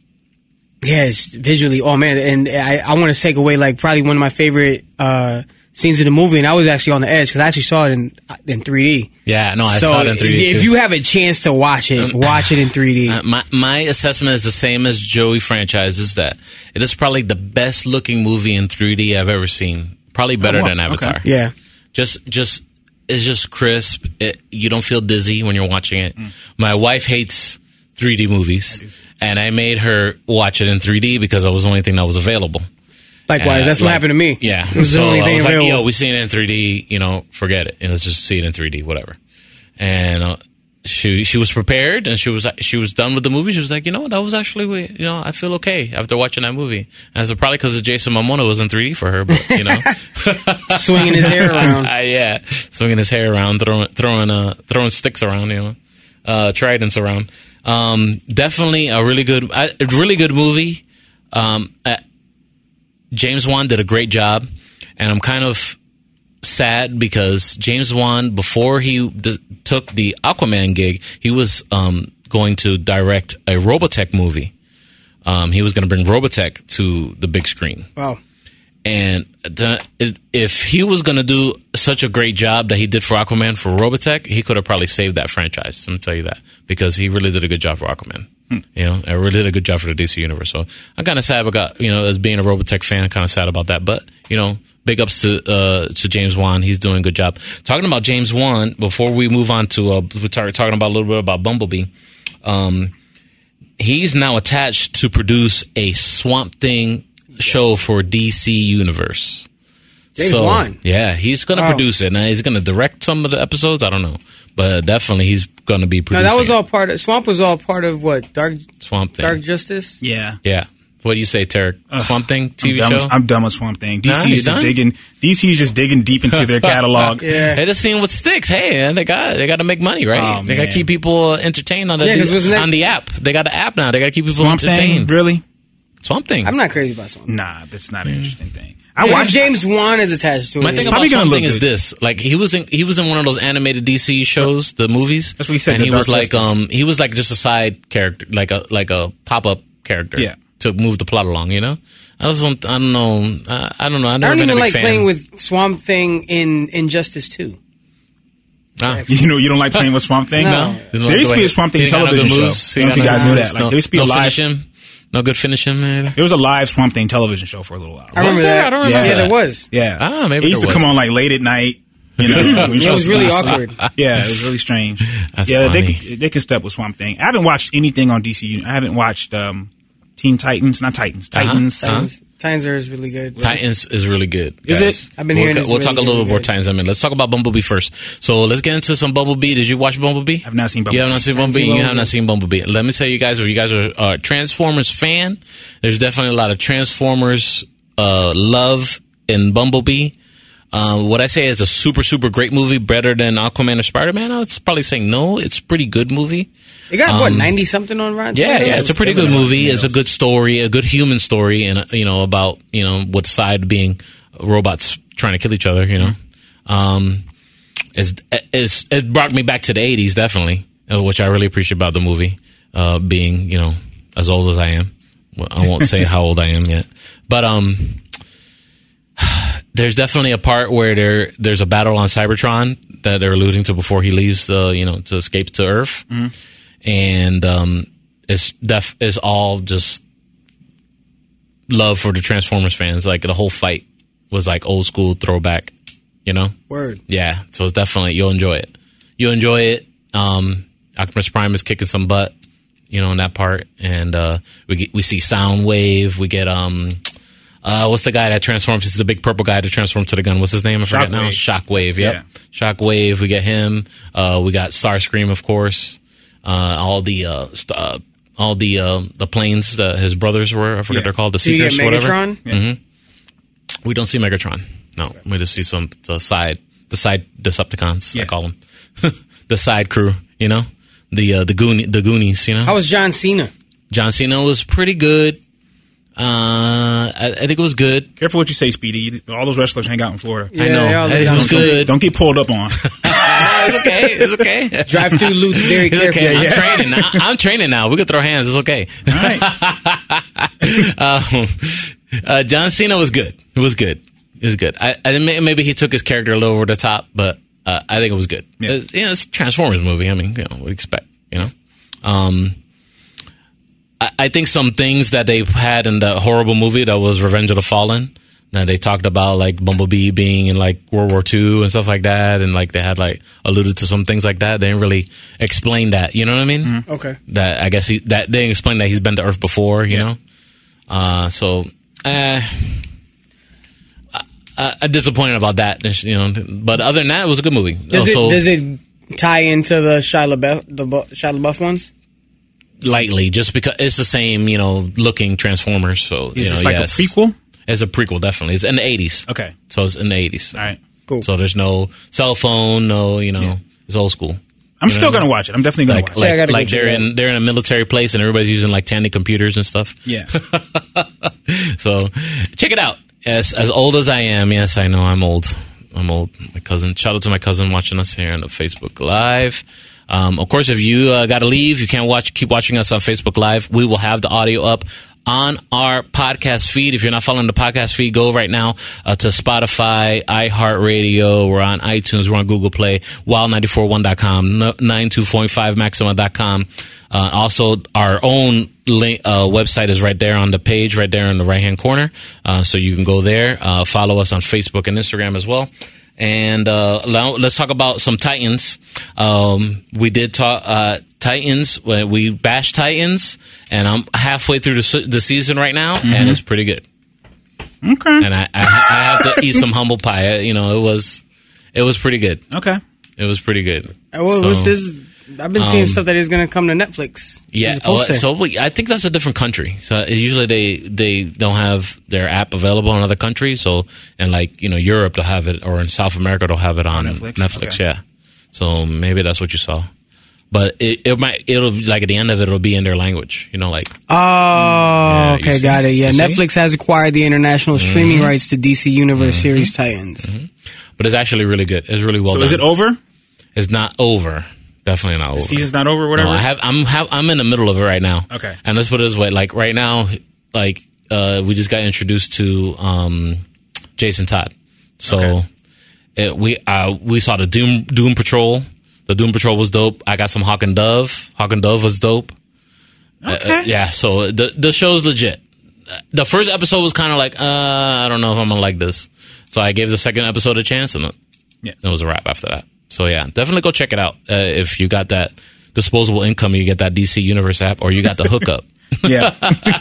Speaker 3: yeah, it's visually, oh man, and I, I want to take away like probably one of my favorite uh, scenes in the movie, and I was actually on the edge because I actually saw it in in three D.
Speaker 1: yeah, no, I
Speaker 3: so
Speaker 1: saw it in three D
Speaker 3: if,
Speaker 1: too.
Speaker 3: if you have a chance to watch it, watch it in three D.
Speaker 1: Uh, my my assessment is the same as Joey Franchise. Is that it is probably the best looking movie in three D I've ever seen. Probably better
Speaker 2: Oh, wow.
Speaker 1: than Avatar.
Speaker 2: Okay.
Speaker 3: yeah,
Speaker 1: Just just it's just crisp. It, you don't feel dizzy when you're watching it. Mm. My wife hates three D movies, I and I made her watch it in three D because it was the only thing that was available.
Speaker 3: Likewise,
Speaker 1: and,
Speaker 3: that's
Speaker 1: like,
Speaker 3: what happened to me.
Speaker 1: Yeah.
Speaker 3: It was
Speaker 1: so
Speaker 3: the only
Speaker 1: I
Speaker 3: thing
Speaker 1: was
Speaker 3: available.
Speaker 1: like, yo, we seen it in three D, you know, forget it. And let's just see it in three D, whatever. And uh, she she was prepared, and she was she was done with the movie. She was like, you know what, that was actually, you know, I feel okay after watching that movie. And I said, probably because Jason Momoa was in three D for her, but, you know.
Speaker 3: Swinging his hair around.
Speaker 1: uh, yeah, swinging his hair around, throwing throwing uh, throwing sticks around, you know, uh, tridents around. Um, definitely a really good, a really good movie. Um, uh, James Wan did a great job, and I'm kind of sad because James Wan, before he d- took the Aquaman gig, he was um, going to direct a Robotech movie. Um, he was going to bring Robotech to the big screen.
Speaker 3: Wow.
Speaker 1: And the, if he was going to do such a great job that he did for Aquaman for Robotech, he could have probably saved that franchise. I'm going to tell you that, because he really did a good job for Aquaman. Hmm. You know, I really did a good job for the D C Universe. So I'm kind of sad about, you know, as being a Robotech fan, I'm kind of sad about that. But, you know, big ups to uh, to James Wan. He's doing a good job. Talking about James Wan, before we move on to, uh, we started talking about a little bit about Bumblebee. Um, he's now attached to produce a Swamp Thing show for D C Universe.
Speaker 3: James
Speaker 1: so,
Speaker 3: Wan.
Speaker 1: Yeah, he's going to
Speaker 3: Oh.
Speaker 1: produce it. Now, he's going to direct some of the episodes. I don't know. But definitely he's going to be
Speaker 3: No,
Speaker 1: producing
Speaker 3: that was
Speaker 1: it.
Speaker 3: all part of Swamp. Was all part of what Dark
Speaker 1: Swamp Thing.
Speaker 3: Dark Justice.
Speaker 2: Yeah.
Speaker 1: Yeah. What do you say, Tarek? Swamp Thing T V
Speaker 2: I'm done,
Speaker 1: show?
Speaker 2: with, I'm done with Swamp Thing. D C
Speaker 1: Nah,
Speaker 2: is
Speaker 1: you
Speaker 2: just
Speaker 1: done?
Speaker 2: digging. D C is just digging deep into their catalog.
Speaker 3: Yeah.
Speaker 1: Hey, just seeing what sticks. Hey, man, they got they got to make money, right?
Speaker 2: Oh,
Speaker 1: they got to
Speaker 2: man.
Speaker 1: keep people entertained on the
Speaker 3: Yeah, 'cause wasn't that-
Speaker 1: on the app. They got the app now. They got to keep people
Speaker 2: Swamp Thing,
Speaker 1: entertained.
Speaker 2: really?
Speaker 1: Swamp Thing.
Speaker 3: I'm not crazy about Swamp.
Speaker 2: Nah, that's not an interesting thing. I
Speaker 3: I
Speaker 2: watched
Speaker 3: James Wan is attached to it.
Speaker 1: My thing
Speaker 2: probably
Speaker 1: about
Speaker 2: gonna
Speaker 1: Swamp
Speaker 2: look
Speaker 1: Thing is
Speaker 2: good.
Speaker 1: this: like he was in he was in one of those animated D C shows, the movies.
Speaker 2: That's what he said,
Speaker 1: And
Speaker 2: the
Speaker 1: he was
Speaker 2: Dark
Speaker 1: like,
Speaker 2: Justice.
Speaker 1: um, he was like just a side character, like a like a pop up character,
Speaker 2: Yeah.
Speaker 1: to move the plot along. You know, I just don't, I don't know, I, I don't know. I've
Speaker 3: I
Speaker 1: never
Speaker 3: don't
Speaker 1: been
Speaker 3: even
Speaker 1: a big
Speaker 3: like
Speaker 1: fan.
Speaker 3: playing with Swamp Thing in Injustice two.
Speaker 1: Ah.
Speaker 2: You know, you don't like playing with Swamp Thing?
Speaker 3: No.
Speaker 1: Didn't
Speaker 2: There used to
Speaker 1: the
Speaker 2: be
Speaker 1: way-
Speaker 2: a Swamp Thing
Speaker 1: he got no
Speaker 2: television
Speaker 1: good
Speaker 2: show.
Speaker 1: moves.
Speaker 2: I don't know if you
Speaker 1: He got
Speaker 2: guys
Speaker 1: no
Speaker 2: knew
Speaker 1: good
Speaker 2: that. Like,
Speaker 1: moves.
Speaker 2: there used to be
Speaker 1: no,
Speaker 2: a
Speaker 1: no
Speaker 2: live.
Speaker 1: finishing. No good finishing, man.
Speaker 2: There was a live Swamp Thing television show for a little while.
Speaker 3: I remember
Speaker 1: Was there?
Speaker 3: that.
Speaker 1: I don't remember
Speaker 3: Yeah,
Speaker 1: that.
Speaker 3: there was.
Speaker 2: Yeah.
Speaker 1: Ah, maybe
Speaker 2: it used
Speaker 1: there
Speaker 2: to come
Speaker 1: was.
Speaker 2: on like late at night. You know, when you're
Speaker 3: Yeah, it was
Speaker 2: supposed to
Speaker 3: really
Speaker 2: be asleep.
Speaker 3: awkward.
Speaker 2: Yeah, it was really strange.
Speaker 1: That's
Speaker 2: yeah,
Speaker 1: funny.
Speaker 2: they they can step with Swamp Thing. I haven't watched anything on D C. I haven't watched um, Teen Titans, not Titans,
Speaker 1: Uh-huh.
Speaker 2: Titans.
Speaker 1: Uh-huh.
Speaker 3: Titans, Titans are really good.
Speaker 1: Titans is really good.
Speaker 2: Is
Speaker 1: guys.
Speaker 2: it?
Speaker 3: I've been
Speaker 1: we'll,
Speaker 3: hearing it's
Speaker 1: We'll talk
Speaker 3: really,
Speaker 1: a little
Speaker 3: really
Speaker 1: more
Speaker 3: good.
Speaker 1: Titans in a minute. Let's talk about Bumblebee first. So let's get into some Bumblebee. Did you watch Bumblebee?
Speaker 2: I've not seen Bumblebee.
Speaker 1: You have not seen
Speaker 3: Haven't
Speaker 1: Bumblebee.
Speaker 3: seen
Speaker 1: You have not
Speaker 3: Bumblebee.
Speaker 1: seen Bumblebee. Let me tell you guys, if you guys are a Transformers fan, there's definitely a lot of Transformers uh, love in Bumblebee. Uh, what I say is a super, super great movie, better than Aquaman or Spider-Man. I was probably saying no. It's a pretty good movie.
Speaker 3: It got what
Speaker 1: Um,
Speaker 3: ninety something on Rotten
Speaker 1: Yeah,
Speaker 3: Tomatoes?
Speaker 1: yeah, it's a pretty good movie. It's a good story, a good human story, and uh, you know about you know what side being robots trying to kill each other. You know, um, it's, it's it brought me back to the eighties, definitely, uh, which I really appreciate about the movie. Uh, being you know as old as I am, well, I won't say how old I am yet, but um. There's definitely a part where there there's a battle on Cybertron that they're alluding to before he leaves, uh, you know, to escape to Earth, and um, it's def it's all just love for the Transformers fans. Like the whole fight was like old school throwback, you know.
Speaker 3: Word.
Speaker 1: Yeah, so it's definitely you'll enjoy it. You'll enjoy it. Um, Optimus Prime is kicking some butt, you know, in that part, and uh, we get, we see Soundwave. We get um. Uh, what's the guy that transforms? It's the big purple guy that transforms to the gun. What's his name? I forget now. Shockwave. Yep.
Speaker 2: Yeah.
Speaker 1: Shockwave. We get him. Uh, we got Starscream, of course. Uh, all the uh, st- uh, all the uh, the planes that his brothers were. I forget
Speaker 2: Yeah.
Speaker 1: they're called. The
Speaker 3: Do you
Speaker 1: Seekers,
Speaker 3: get
Speaker 1: or whatever.
Speaker 3: Megatron?
Speaker 1: Mm-hmm. We don't see Megatron. No, we just see some the side the side Decepticons.
Speaker 2: Yeah.
Speaker 1: I call them the side crew. You know, the uh, the Goon the Goonies. You know,
Speaker 3: How was John Cena?
Speaker 1: John Cena was pretty good. Uh, I, I think it was good.
Speaker 2: Careful what you say, Speedy. All those wrestlers hang out in Florida.
Speaker 1: I know.
Speaker 3: Yeah, all the
Speaker 1: It
Speaker 3: John
Speaker 1: was
Speaker 3: Cena.
Speaker 1: good.
Speaker 2: Don't get pulled up on.
Speaker 1: it's okay. It's okay.
Speaker 3: Drive through Lutz very
Speaker 1: It's
Speaker 3: carefully.
Speaker 1: okay. I'm
Speaker 3: Yeah.
Speaker 1: training now. I'm training now. We can throw hands. It's okay.
Speaker 2: All right.
Speaker 1: um, uh, John Cena was good. It was good. It was good. I, I may- maybe he took his character a little over the top, but uh, I think it was good.
Speaker 2: Yeah.
Speaker 1: It's, you know, it's a Transformers movie. I mean, you know, what do you expect? You know. Um, I, I think some things that they've had in the horrible movie that was Revenge of the Fallen Now they talked about like Bumblebee being in like World War Two and stuff like that, and like they had like alluded to some things like that. They didn't really explain that. You know what I mean?
Speaker 3: Mm-hmm. Okay.
Speaker 1: That I guess he that they didn't explain that he's been to Earth before. You
Speaker 2: Yeah.
Speaker 1: know. Uh, so. Uh, Uh, I'm disappointed about that, you know. But other than that, it was a good movie.
Speaker 3: Does
Speaker 1: Also,
Speaker 3: it does it tie into the Shia LaBeouf the Bu- Shia LaBeouf ones?
Speaker 1: lightly, just because it's the same, you know, looking Transformers. So
Speaker 2: Is
Speaker 1: you know,
Speaker 2: this like
Speaker 1: yes.
Speaker 2: a prequel?
Speaker 1: It's a prequel, definitely. It's in the eighties.
Speaker 2: Okay.
Speaker 1: So it's in the eighties.
Speaker 2: All right.
Speaker 3: Cool.
Speaker 1: So there's no cell phone, no, you know,
Speaker 2: Yeah.
Speaker 1: it's old school.
Speaker 2: I'm
Speaker 1: You know
Speaker 2: still
Speaker 1: what I
Speaker 2: gonna
Speaker 1: mean?
Speaker 2: watch it. I'm definitely gonna
Speaker 1: Like,
Speaker 2: watch
Speaker 1: like,
Speaker 3: Yeah, I gotta
Speaker 1: like
Speaker 3: go check
Speaker 1: they're
Speaker 3: it
Speaker 1: in they're in a military place and everybody's using like Tandy computers and stuff.
Speaker 2: it. Yeah.
Speaker 1: So check it out. As as old as I am, yes, I know I'm old. I'm old. My cousin. Shout out to my cousin watching us here on the Facebook Live. Um, of course, if you uh, got to leave, you can't watch. Keep watching us on Facebook Live. We will have the audio up on our podcast feed. If you're not following the podcast feed, go right now uh, to Spotify, iHeartRadio. We're on iTunes. We're on Google Play. wild nine four one dot com, ninety-two point five maxima dot com. Uh, also, our own link, uh, website is right there on the page, right there in the right-hand corner. Uh, so you can go there. Uh, follow us on Facebook and Instagram as well. And uh, now let's talk about some Titans. Um, we did talk uh, Titans. When we bashed Titans, and I'm halfway through the, se- the season right now,
Speaker 2: Mm-hmm.
Speaker 1: and it's pretty good.
Speaker 2: Okay.
Speaker 1: And I, I, I have to eat some humble pie. You know, it was it was pretty good.
Speaker 2: Okay.
Speaker 1: It was pretty good.
Speaker 3: Uh, Well,
Speaker 1: So-
Speaker 3: what's this? I've been seeing
Speaker 1: um,
Speaker 3: stuff that is going to come to Netflix.
Speaker 1: Yeah,
Speaker 3: There's a
Speaker 1: well,
Speaker 3: poster.
Speaker 1: so we, I think that's a different country. So usually they they don't have their app available in other countries. So and like you know Europe they'll have it, or in South America they'll have it on,
Speaker 2: On Netflix?
Speaker 1: Netflix.
Speaker 2: Okay.
Speaker 1: Yeah, so maybe that's what you saw. But it, it might it'll like at the end of it it'll be in their language. You know, like
Speaker 3: Oh,
Speaker 1: you
Speaker 3: okay,
Speaker 1: see?
Speaker 3: got it. Yeah,
Speaker 1: You see?
Speaker 3: Netflix has acquired the international streaming rights to D C Universe series Titans.
Speaker 1: but it's actually really good. It's really well
Speaker 2: So
Speaker 1: done.
Speaker 2: is it over?
Speaker 1: It's not over. Definitely not over.
Speaker 2: Season's not over. Whatever.
Speaker 1: No, I have. I'm. Have, I'm in the middle of it right now.
Speaker 2: Okay.
Speaker 1: And let's put it this way: like right now, like uh, we just got introduced to um, Jason Todd. So
Speaker 2: Okay.
Speaker 1: it, we uh, we saw the Doom Doom Patrol. The Doom Patrol was dope. I got some Hawk and Dove. Hawk and Dove was dope. Uh,
Speaker 2: Okay.
Speaker 1: uh, yeah. So the the show's legit. The first episode was kind of like, uh, I don't know if I'm gonna like this. So I gave the second episode a chance, and it,
Speaker 2: Yeah.
Speaker 1: it was a wrap after that. So yeah, definitely go check it out. Uh, if you got that disposable income, you get that D C Universe app, or you got the hookup.
Speaker 2: Yeah.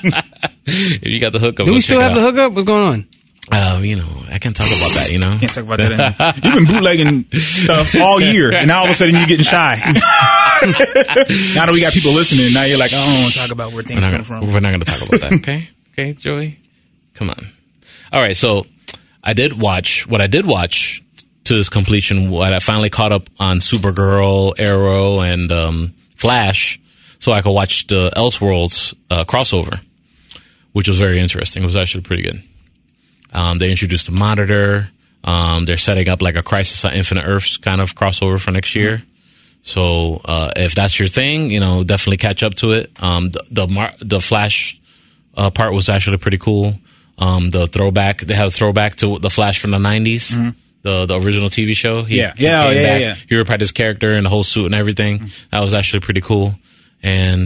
Speaker 1: If you got the hookup,
Speaker 3: Do
Speaker 1: go
Speaker 3: we still
Speaker 1: check
Speaker 3: have
Speaker 1: it
Speaker 3: the
Speaker 1: out.
Speaker 3: hookup? What's going on?
Speaker 1: Uh, you know, I can't talk about that. You know,
Speaker 2: Can't talk about that anymore. You've been bootlegging stuff all year, and now all of a sudden you're getting shy. Now that we got people listening, now you're like, I don't want to talk about where
Speaker 1: we're
Speaker 2: things
Speaker 1: not,
Speaker 2: come
Speaker 1: gonna,
Speaker 2: from.
Speaker 1: we're not gonna talk about that. Okay, okay, Joey, come on. All right, so I did watch what I did watch to this completion. What I finally caught up on Supergirl, Arrow, and um, Flash, so I could watch the Elseworlds uh, crossover, which was very interesting. It was actually pretty good. Um, they introduced the Monitor. Um, they're setting up like a Crisis on Infinite Earths kind of crossover for next year. So uh, if that's your thing, you know, definitely catch up to it. Um, the the, Mar- the Flash uh, part was actually pretty cool. Um, the throwback, they had a throwback to the Flash from the nineties, the the original T V show. He,
Speaker 2: Yeah.
Speaker 1: he
Speaker 2: Yeah, oh,
Speaker 1: came
Speaker 2: yeah,
Speaker 1: back.
Speaker 2: yeah.
Speaker 1: He reprised his character and the whole suit and everything. That was actually pretty cool. And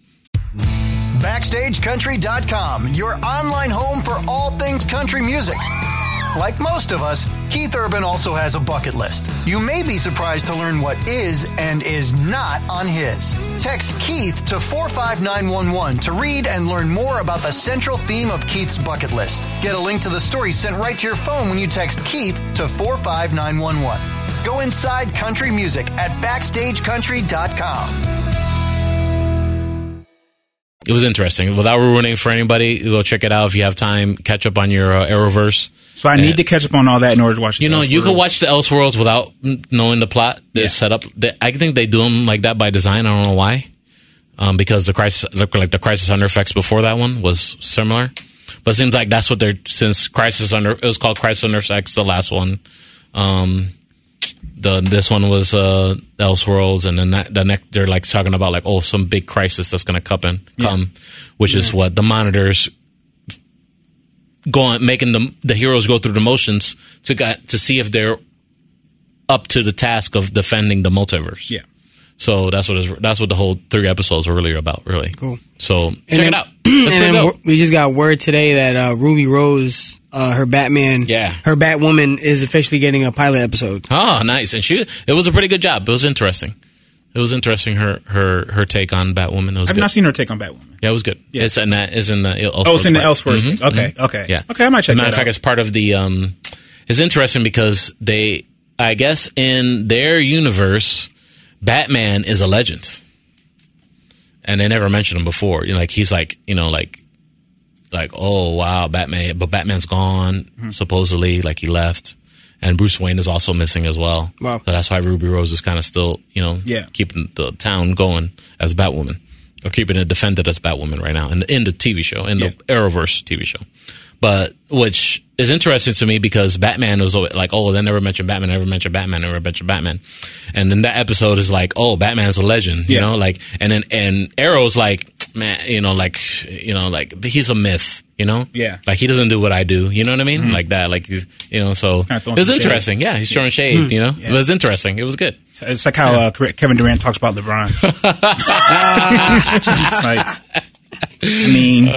Speaker 5: Backstage Country dot com, your online home for all things country music. Like most of us, Keith Urban also has a bucket list. You may be surprised to learn what is and is not on his. Text Keith to four five nine one one to read and learn more about the central theme of Keith's bucket list. Get a link to the story sent right to your phone when you text Keith to four five nine one one. Go inside country music at Backstage Country dot com.
Speaker 1: it was interesting. Without ruining for anybody, go check it out if you have time. Catch up on your uh, Arrowverse.
Speaker 2: So I need to catch up on all that in order to watch.
Speaker 1: You know, you can watch the Elseworlds without n- knowing the plot. They're
Speaker 2: Yeah.
Speaker 1: set up. They, I think they do them like that by design. I don't know why. Um, because the crisis, like the Crisis Under Effects before that one was similar, but it seems like that's what they're since Crisis Under it was called Crisis Under Effects, the last one. Um, the this one was uh, Elseworlds, and then that, the next they're like talking about like oh some big crisis that's gonna come in, come, which is what the Monitors going making the the heroes go through the motions to got to see if they're up to the task of defending the multiverse.
Speaker 2: Yeah.
Speaker 1: So that's what is that's what the whole three episodes were really about, really.
Speaker 3: Cool.
Speaker 1: So check
Speaker 3: And then-
Speaker 1: it out. That's
Speaker 3: and
Speaker 1: pretty
Speaker 3: then
Speaker 1: dope.
Speaker 3: we just got word today that uh, Ruby Rose uh, her Batman,
Speaker 1: Yeah.
Speaker 3: her Batwoman is officially getting a pilot episode.
Speaker 1: Oh, nice. And she, it was a pretty good job. It was interesting. It was interesting, her her, her take on Batwoman. It was
Speaker 2: I've
Speaker 1: good.
Speaker 2: not seen her take on Batwoman.
Speaker 1: Yeah, it was good.
Speaker 2: Yeah.
Speaker 1: It's in that, is in the Elseworlds.
Speaker 2: Oh, it's in the
Speaker 1: part.
Speaker 2: Elseworlds.
Speaker 1: Mhm,
Speaker 2: Okay,
Speaker 1: mhm.
Speaker 2: okay.
Speaker 1: Yeah.
Speaker 2: Okay, I might check
Speaker 1: Matter
Speaker 2: that
Speaker 1: of fact,
Speaker 2: out.
Speaker 1: it's part of the, um, it's interesting because they, I guess in their universe, Batman is a legend. And they never mentioned him before. You know, like, he's like, you know, like, like, oh, wow, Batman, but Batman's gone,
Speaker 2: Mm-hmm.
Speaker 1: supposedly, like he left. And Bruce Wayne is also missing as well.
Speaker 3: Wow.
Speaker 1: So that's why Ruby Rose is kind of still, you know,
Speaker 2: Yeah.
Speaker 1: keeping the town going as Batwoman. Or keeping it defended as Batwoman right now in the, in the T V show, in the
Speaker 2: Yeah.
Speaker 1: Arrowverse T V show. But, which is interesting to me because Batman was always like, oh, they never mentioned Batman, never mentioned Batman, never mentioned Batman. And then that episode is like, oh, Batman's a legend, you
Speaker 2: Yeah.
Speaker 1: know, like, and then, and Arrow's like, man, you know, like, you know, like, he's a myth, you know?
Speaker 2: Yeah.
Speaker 1: Like, he doesn't do what I do, you know what I mean? Like that, like, he's, you know, so
Speaker 2: Kinda
Speaker 1: it
Speaker 2: throwing
Speaker 1: was
Speaker 2: some shade.
Speaker 1: interesting. Yeah, he's throwing shade, you know?
Speaker 2: Yeah.
Speaker 1: It was interesting. It was good.
Speaker 2: It's like how uh, Kevin Durant talks about LeBron. It's like, I mean,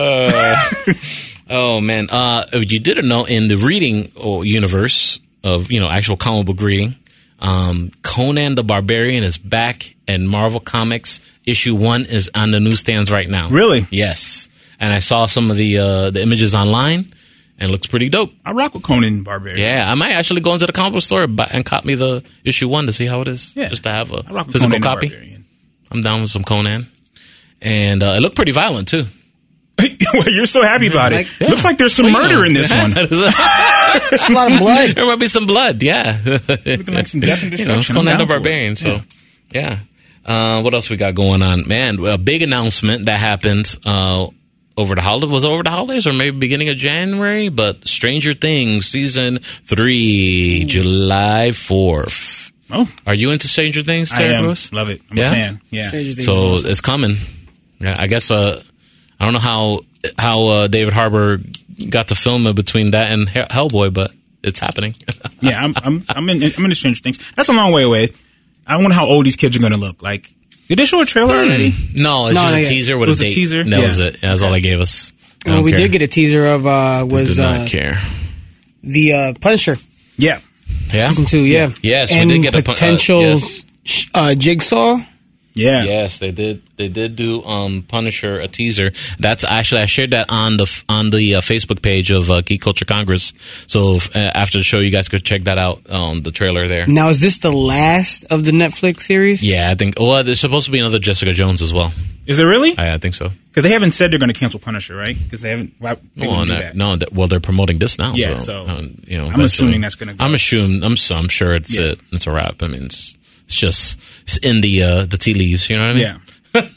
Speaker 1: Oh man, uh, you didn't know in the reading oh, universe of you know actual comic book reading, um, Conan the Barbarian is back, and Marvel Comics issue one is on the newsstands right now.
Speaker 2: Really?
Speaker 1: Yes, and I saw some of the uh, the images online, and it looks pretty dope.
Speaker 2: I rock with Conan the Barbarian.
Speaker 1: Yeah, I might actually go into the comic book store buy- and cop me the issue one to see how it is.
Speaker 2: Yeah.
Speaker 1: Just to have a
Speaker 2: I rock with
Speaker 1: physical
Speaker 2: Conan the
Speaker 1: copy.
Speaker 2: Barbarian.
Speaker 1: I'm down with some Conan, and uh, it looked pretty violent too.
Speaker 2: You're so happy about it.
Speaker 3: Like-
Speaker 2: Looks like there's some
Speaker 1: Well, you
Speaker 2: murder
Speaker 1: know.
Speaker 2: in this one.
Speaker 3: There's a lot of blood.
Speaker 1: There might be some blood, yeah.
Speaker 2: Looking like some death and
Speaker 1: You know, it's
Speaker 2: destruction.
Speaker 1: Conan
Speaker 2: I'm
Speaker 1: the
Speaker 2: down for it.
Speaker 1: Barbarian, so yeah. Uh, what else we got going on? Man, a big announcement that happened uh, over the holidays. Was it over the holidays or maybe beginning of January? But Stranger Things season three, July fourth.
Speaker 2: Oh,
Speaker 1: Are you into Stranger Things,
Speaker 2: I
Speaker 1: Terry
Speaker 2: am.
Speaker 1: Bruce?
Speaker 2: Love it. I'm
Speaker 1: Yeah?
Speaker 2: a fan. Yeah.
Speaker 3: Stranger Things
Speaker 1: So
Speaker 3: is awesome.
Speaker 1: it's coming. Yeah, I guess. Uh, I don't know how how uh, David Harbour got to film it between that and Hell- Hellboy, but it's happening.
Speaker 2: Yeah, I'm I'm I'm in I'm into Stranger Things. That's a long way away. I wonder how old these kids are going to look. Like, did they show a trailer already?
Speaker 1: No, it's
Speaker 3: No,
Speaker 1: just
Speaker 3: not
Speaker 1: a
Speaker 3: yet.
Speaker 1: teaser with
Speaker 2: It was
Speaker 1: a
Speaker 2: a
Speaker 1: date.
Speaker 2: teaser?
Speaker 1: That
Speaker 2: Yeah.
Speaker 1: was it. That's all they gave us. I
Speaker 3: Well,
Speaker 1: don't
Speaker 3: we
Speaker 1: care.
Speaker 3: did get a teaser of uh, was
Speaker 1: Did not
Speaker 3: uh,
Speaker 1: care.
Speaker 3: the uh, Punisher
Speaker 2: Yeah.
Speaker 1: Yeah.
Speaker 3: season two. Yeah.
Speaker 1: Yes, we
Speaker 3: and
Speaker 1: did get a pu- uh,
Speaker 3: potential
Speaker 1: yes.
Speaker 3: sh- uh, Jigsaw.
Speaker 2: Yeah.
Speaker 1: Yes, they did. They did do um, Punisher a teaser. That's actually I shared that on the f- on the uh, Facebook page of uh, Geek Culture Congress. So if, uh, after the show, you guys could check that out. Um, the trailer there.
Speaker 3: Now, is this the last of the Netflix series?
Speaker 1: Yeah, I think. Well, there's supposed to be another Jessica Jones as well.
Speaker 2: Is there really?
Speaker 1: I, I think so.
Speaker 2: Because they haven't said they're going to cancel Punisher, right? Because they haven't. Why, they
Speaker 1: Well,
Speaker 2: wouldn't do
Speaker 1: no,
Speaker 2: that.
Speaker 1: no, that, well, they're promoting this now.
Speaker 2: Yeah,
Speaker 1: so,
Speaker 2: so
Speaker 1: um, you know,
Speaker 2: I'm
Speaker 1: eventually-
Speaker 2: assuming that's gonna go.
Speaker 1: I'm assuming. I'm. so- I'm sure it's
Speaker 2: Yeah.
Speaker 1: it. It's a wrap. I mean, it's, it's just it's in the uh, the tea leaves. You know what I mean?
Speaker 2: Yeah.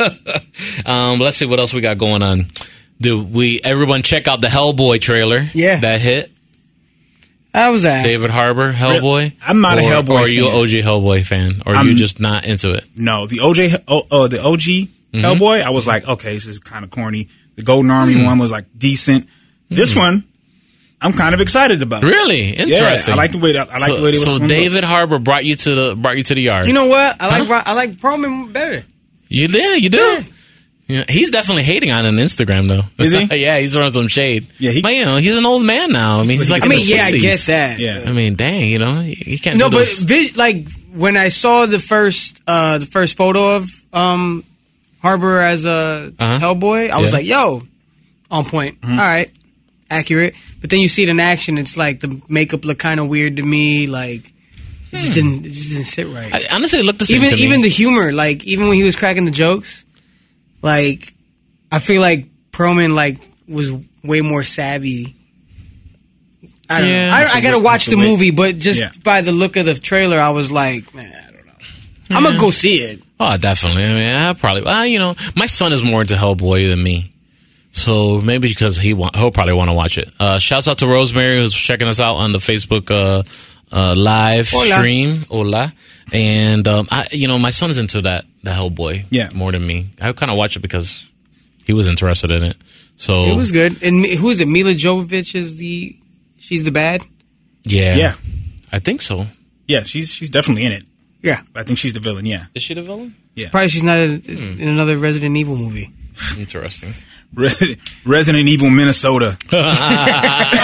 Speaker 1: Um, let's see what else we got going on. Do we everyone check out the Hellboy trailer?
Speaker 3: Yeah.
Speaker 1: that hit.
Speaker 3: How was that?
Speaker 1: David Harbour, Hellboy.
Speaker 2: I'm not a
Speaker 1: Or-
Speaker 2: Hellboy
Speaker 1: Or are you an
Speaker 2: fan.
Speaker 1: O G Hellboy fan? Or are
Speaker 2: I'm-
Speaker 1: you just not into it?
Speaker 2: No, the O J, oh, oh the O G
Speaker 1: Mm-hmm.
Speaker 2: Hellboy, I was like, okay, this is kind of corny. The Golden Army
Speaker 1: Mm-hmm.
Speaker 2: one was like decent. This one, I'm kind of excited about.
Speaker 1: Really
Speaker 2: Yeah,
Speaker 1: interesting.
Speaker 2: I like the way. I like
Speaker 1: so,
Speaker 2: the way they was.
Speaker 1: So
Speaker 2: one
Speaker 1: David
Speaker 2: looks.
Speaker 1: Harbour brought you to the brought you to the yard.
Speaker 3: You know what? I like Ro- I like Perlman better.
Speaker 1: You did, you do. Yeah, he's definitely hating on it on Instagram though.
Speaker 2: Is he?
Speaker 1: Yeah, he's throwing some shade.
Speaker 2: Yeah, he-
Speaker 1: but you know, he's an old man now. I mean, he's like
Speaker 3: I
Speaker 1: in
Speaker 3: mean,
Speaker 1: his
Speaker 3: yeah, I
Speaker 1: sixties.
Speaker 3: get that.
Speaker 2: Yeah.
Speaker 1: I mean, dang, you know, he, he can't.
Speaker 3: No,
Speaker 1: do
Speaker 3: but
Speaker 1: those.
Speaker 3: vi- like when I saw the first uh, the first photo of um, Harbor as a
Speaker 1: Uh-huh.
Speaker 3: Hellboy, I was
Speaker 1: Yeah.
Speaker 3: like, "Yo, on point. All right, accurate." But then you see it in action, it's like the makeup looked kind of weird to me. Like it just didn't it just didn't sit right.
Speaker 1: I, honestly, it looked the same
Speaker 3: even
Speaker 1: to me.
Speaker 3: even the humor, like even when he was cracking the jokes, like I feel like Perlman like was way more savvy. I don't
Speaker 1: Yeah.
Speaker 3: know. I, I gotta watch the
Speaker 2: way-
Speaker 3: movie, but just
Speaker 2: Yeah.
Speaker 3: by the look of the trailer, I was like, man, I don't know. I'm gonna go see it.
Speaker 1: Oh, definitely. I mean, I probably. Well, you know, my son is more into Hellboy than me, so maybe because he want, he'll probably want to watch it. Uh, shouts out to Rosemary who's checking us out on the Facebook uh, uh, live
Speaker 3: Hola.
Speaker 1: stream. Hola, and um, I, you know, my son is into that the Hellboy
Speaker 2: Yeah.
Speaker 1: more than me. I kind of watch it because he was interested in it. So
Speaker 3: It was good. And Mi- who is it? Mila Jovovich is the she's the bad.
Speaker 1: yeah,
Speaker 2: Yeah,
Speaker 1: I think so.
Speaker 2: yeah, she's she's definitely in it.
Speaker 3: Yeah,
Speaker 2: I think she's the villain. Yeah,
Speaker 1: Is she the villain?
Speaker 3: probably she's not a, in another Resident Evil movie.
Speaker 1: Interesting.
Speaker 2: Resident, Resident Evil Minnesota.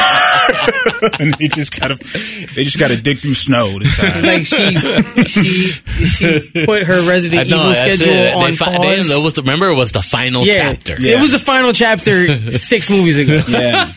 Speaker 2: and they just gotta they just gotta dig through snow this time.
Speaker 3: Like she she she put her Resident
Speaker 1: know,
Speaker 3: Evil
Speaker 1: that's
Speaker 3: schedule
Speaker 1: it.
Speaker 3: on
Speaker 1: They, fi-
Speaker 3: pause.
Speaker 1: they, that was the, remember, it was the final
Speaker 3: yeah,
Speaker 1: chapter.
Speaker 2: Yeah.
Speaker 3: it was the final chapter six movies ago.
Speaker 2: Yeah.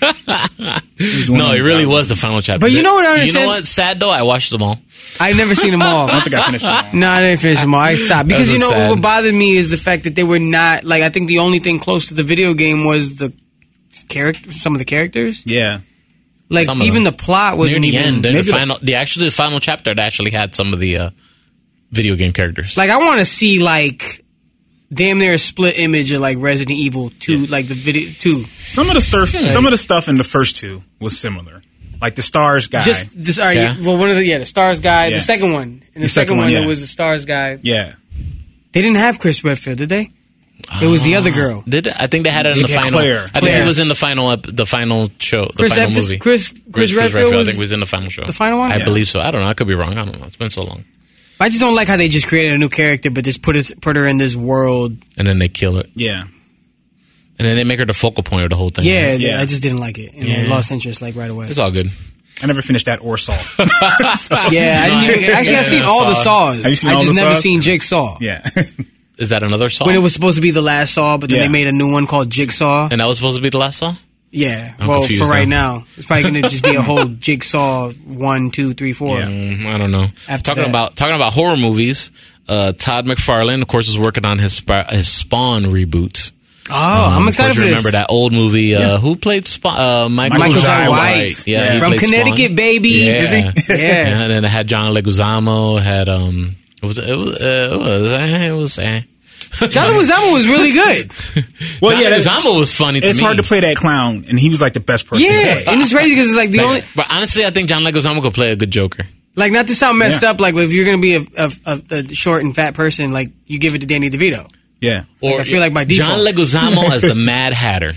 Speaker 1: No, it really was the final chapter.
Speaker 3: But you know what I
Speaker 1: You
Speaker 3: understand?
Speaker 1: know what? Sad though, I watched them all.
Speaker 3: I've never seen them all.
Speaker 2: I don't think I finished it.
Speaker 3: No, I didn't finish them all. I stopped because
Speaker 1: That's
Speaker 3: you know
Speaker 1: sad.
Speaker 3: what bothered me is the fact that they were not like. I think the only thing close to the video game was the character, some of the characters.
Speaker 2: Yeah.
Speaker 3: Like
Speaker 1: Some of
Speaker 3: even
Speaker 1: them.
Speaker 3: the plot
Speaker 1: Near
Speaker 3: wasn't
Speaker 1: the
Speaker 3: even.
Speaker 1: end, the
Speaker 2: maybe the-
Speaker 1: final, the actually the final chapter that actually had some of the uh, video game characters.
Speaker 3: Like I want to see like damn near a split image of like Resident Evil two, like the video two.
Speaker 2: Some of the stuff some of the stuff in the first two was similar. Like the Stars guy.
Speaker 3: Just this. All right,
Speaker 1: Yeah.
Speaker 3: well, one of the yeah, the Stars guy.
Speaker 2: Yeah.
Speaker 3: The second one, and the,
Speaker 2: The
Speaker 3: second,
Speaker 2: second
Speaker 3: one,
Speaker 2: one,
Speaker 3: there
Speaker 2: yeah.
Speaker 3: was the Stars guy.
Speaker 2: yeah.
Speaker 3: They didn't have Chris Redfield, did they? It was the other girl.
Speaker 1: Did it? I think they had it in
Speaker 2: They
Speaker 1: the
Speaker 2: had
Speaker 1: final.
Speaker 2: Claire.
Speaker 1: I think
Speaker 3: Claire.
Speaker 1: it was in the final, ep- the final show, the
Speaker 3: Chris
Speaker 1: final
Speaker 3: Redfield-
Speaker 1: movie.
Speaker 3: Chris- Chris Redfield
Speaker 1: I
Speaker 3: was
Speaker 1: think was in the final show.
Speaker 3: the final one?
Speaker 1: I
Speaker 3: Yeah.
Speaker 1: believe so. I don't know. I could be wrong. I don't know. It's been so long.
Speaker 3: I just don't like how they just created a new character, but just put us, put her in this world.
Speaker 1: And then they kill it,
Speaker 2: Yeah.
Speaker 1: and then they make her the focal point of the whole thing.
Speaker 3: Yeah,
Speaker 2: Yeah.
Speaker 3: I just didn't like it, and I
Speaker 1: Yeah.
Speaker 3: lost interest like right away.
Speaker 1: It's all good.
Speaker 2: I never finished that or Saw.
Speaker 3: Yeah, I didn't even, actually, I've seen all the Saws.
Speaker 2: Have you seen
Speaker 3: I
Speaker 2: all
Speaker 3: just
Speaker 2: the
Speaker 3: never
Speaker 2: Saws?
Speaker 3: seen Jigsaw.
Speaker 2: Yeah.
Speaker 1: Is that another Saw?
Speaker 3: When it was supposed to be the last Saw, but then
Speaker 2: Yeah.
Speaker 3: they made a new one called Jigsaw.
Speaker 1: and that was supposed to be the last Saw.
Speaker 3: Yeah,
Speaker 1: I'm
Speaker 3: well,
Speaker 1: confused
Speaker 3: for right
Speaker 1: now.
Speaker 3: now, it's probably going to just be a whole Jigsaw one, two, three, four.
Speaker 2: Yeah.
Speaker 1: Mm, I don't know.
Speaker 3: After
Speaker 1: talking
Speaker 3: that.
Speaker 1: about talking about horror movies. Uh, Todd McFarlane, of course, is working on his Sp- his Spawn reboot.
Speaker 3: Oh, I'm
Speaker 1: Um,
Speaker 3: excited
Speaker 1: of course,
Speaker 3: for
Speaker 1: you
Speaker 3: this.
Speaker 1: remember that old movie? Uh, who played Spawn? Uh, Michael,
Speaker 3: Michael
Speaker 1: Jai
Speaker 3: Jai
Speaker 1: White.
Speaker 3: White.
Speaker 1: Yeah, he
Speaker 3: From
Speaker 1: played
Speaker 3: Connecticut,
Speaker 1: Spawn.
Speaker 3: baby.
Speaker 1: Yeah.
Speaker 3: Is he? Yeah.
Speaker 1: Yeah, and then it had John Leguizamo. Had um, it was it was uh, it was eh, it was. Eh.
Speaker 3: John Leguizamo was really good.
Speaker 2: Well,
Speaker 1: John
Speaker 2: yeah, that's-
Speaker 1: Leguizamo was funny to
Speaker 2: It's
Speaker 1: me.
Speaker 2: hard to play that clown, and he was like the best person. to
Speaker 3: Yeah,
Speaker 2: play.
Speaker 3: and it's crazy because it's like the
Speaker 1: But,
Speaker 3: only,
Speaker 1: but honestly, I think John Leguizamo could play a good Joker.
Speaker 3: like not to sound messed
Speaker 2: Yeah.
Speaker 3: up, like if you're going to be a, a, a, a short and fat person, like you give it to Danny DeVito.
Speaker 2: Yeah.
Speaker 1: Or
Speaker 3: I feel like by default.
Speaker 1: John Leguizamo as the Mad Hatter.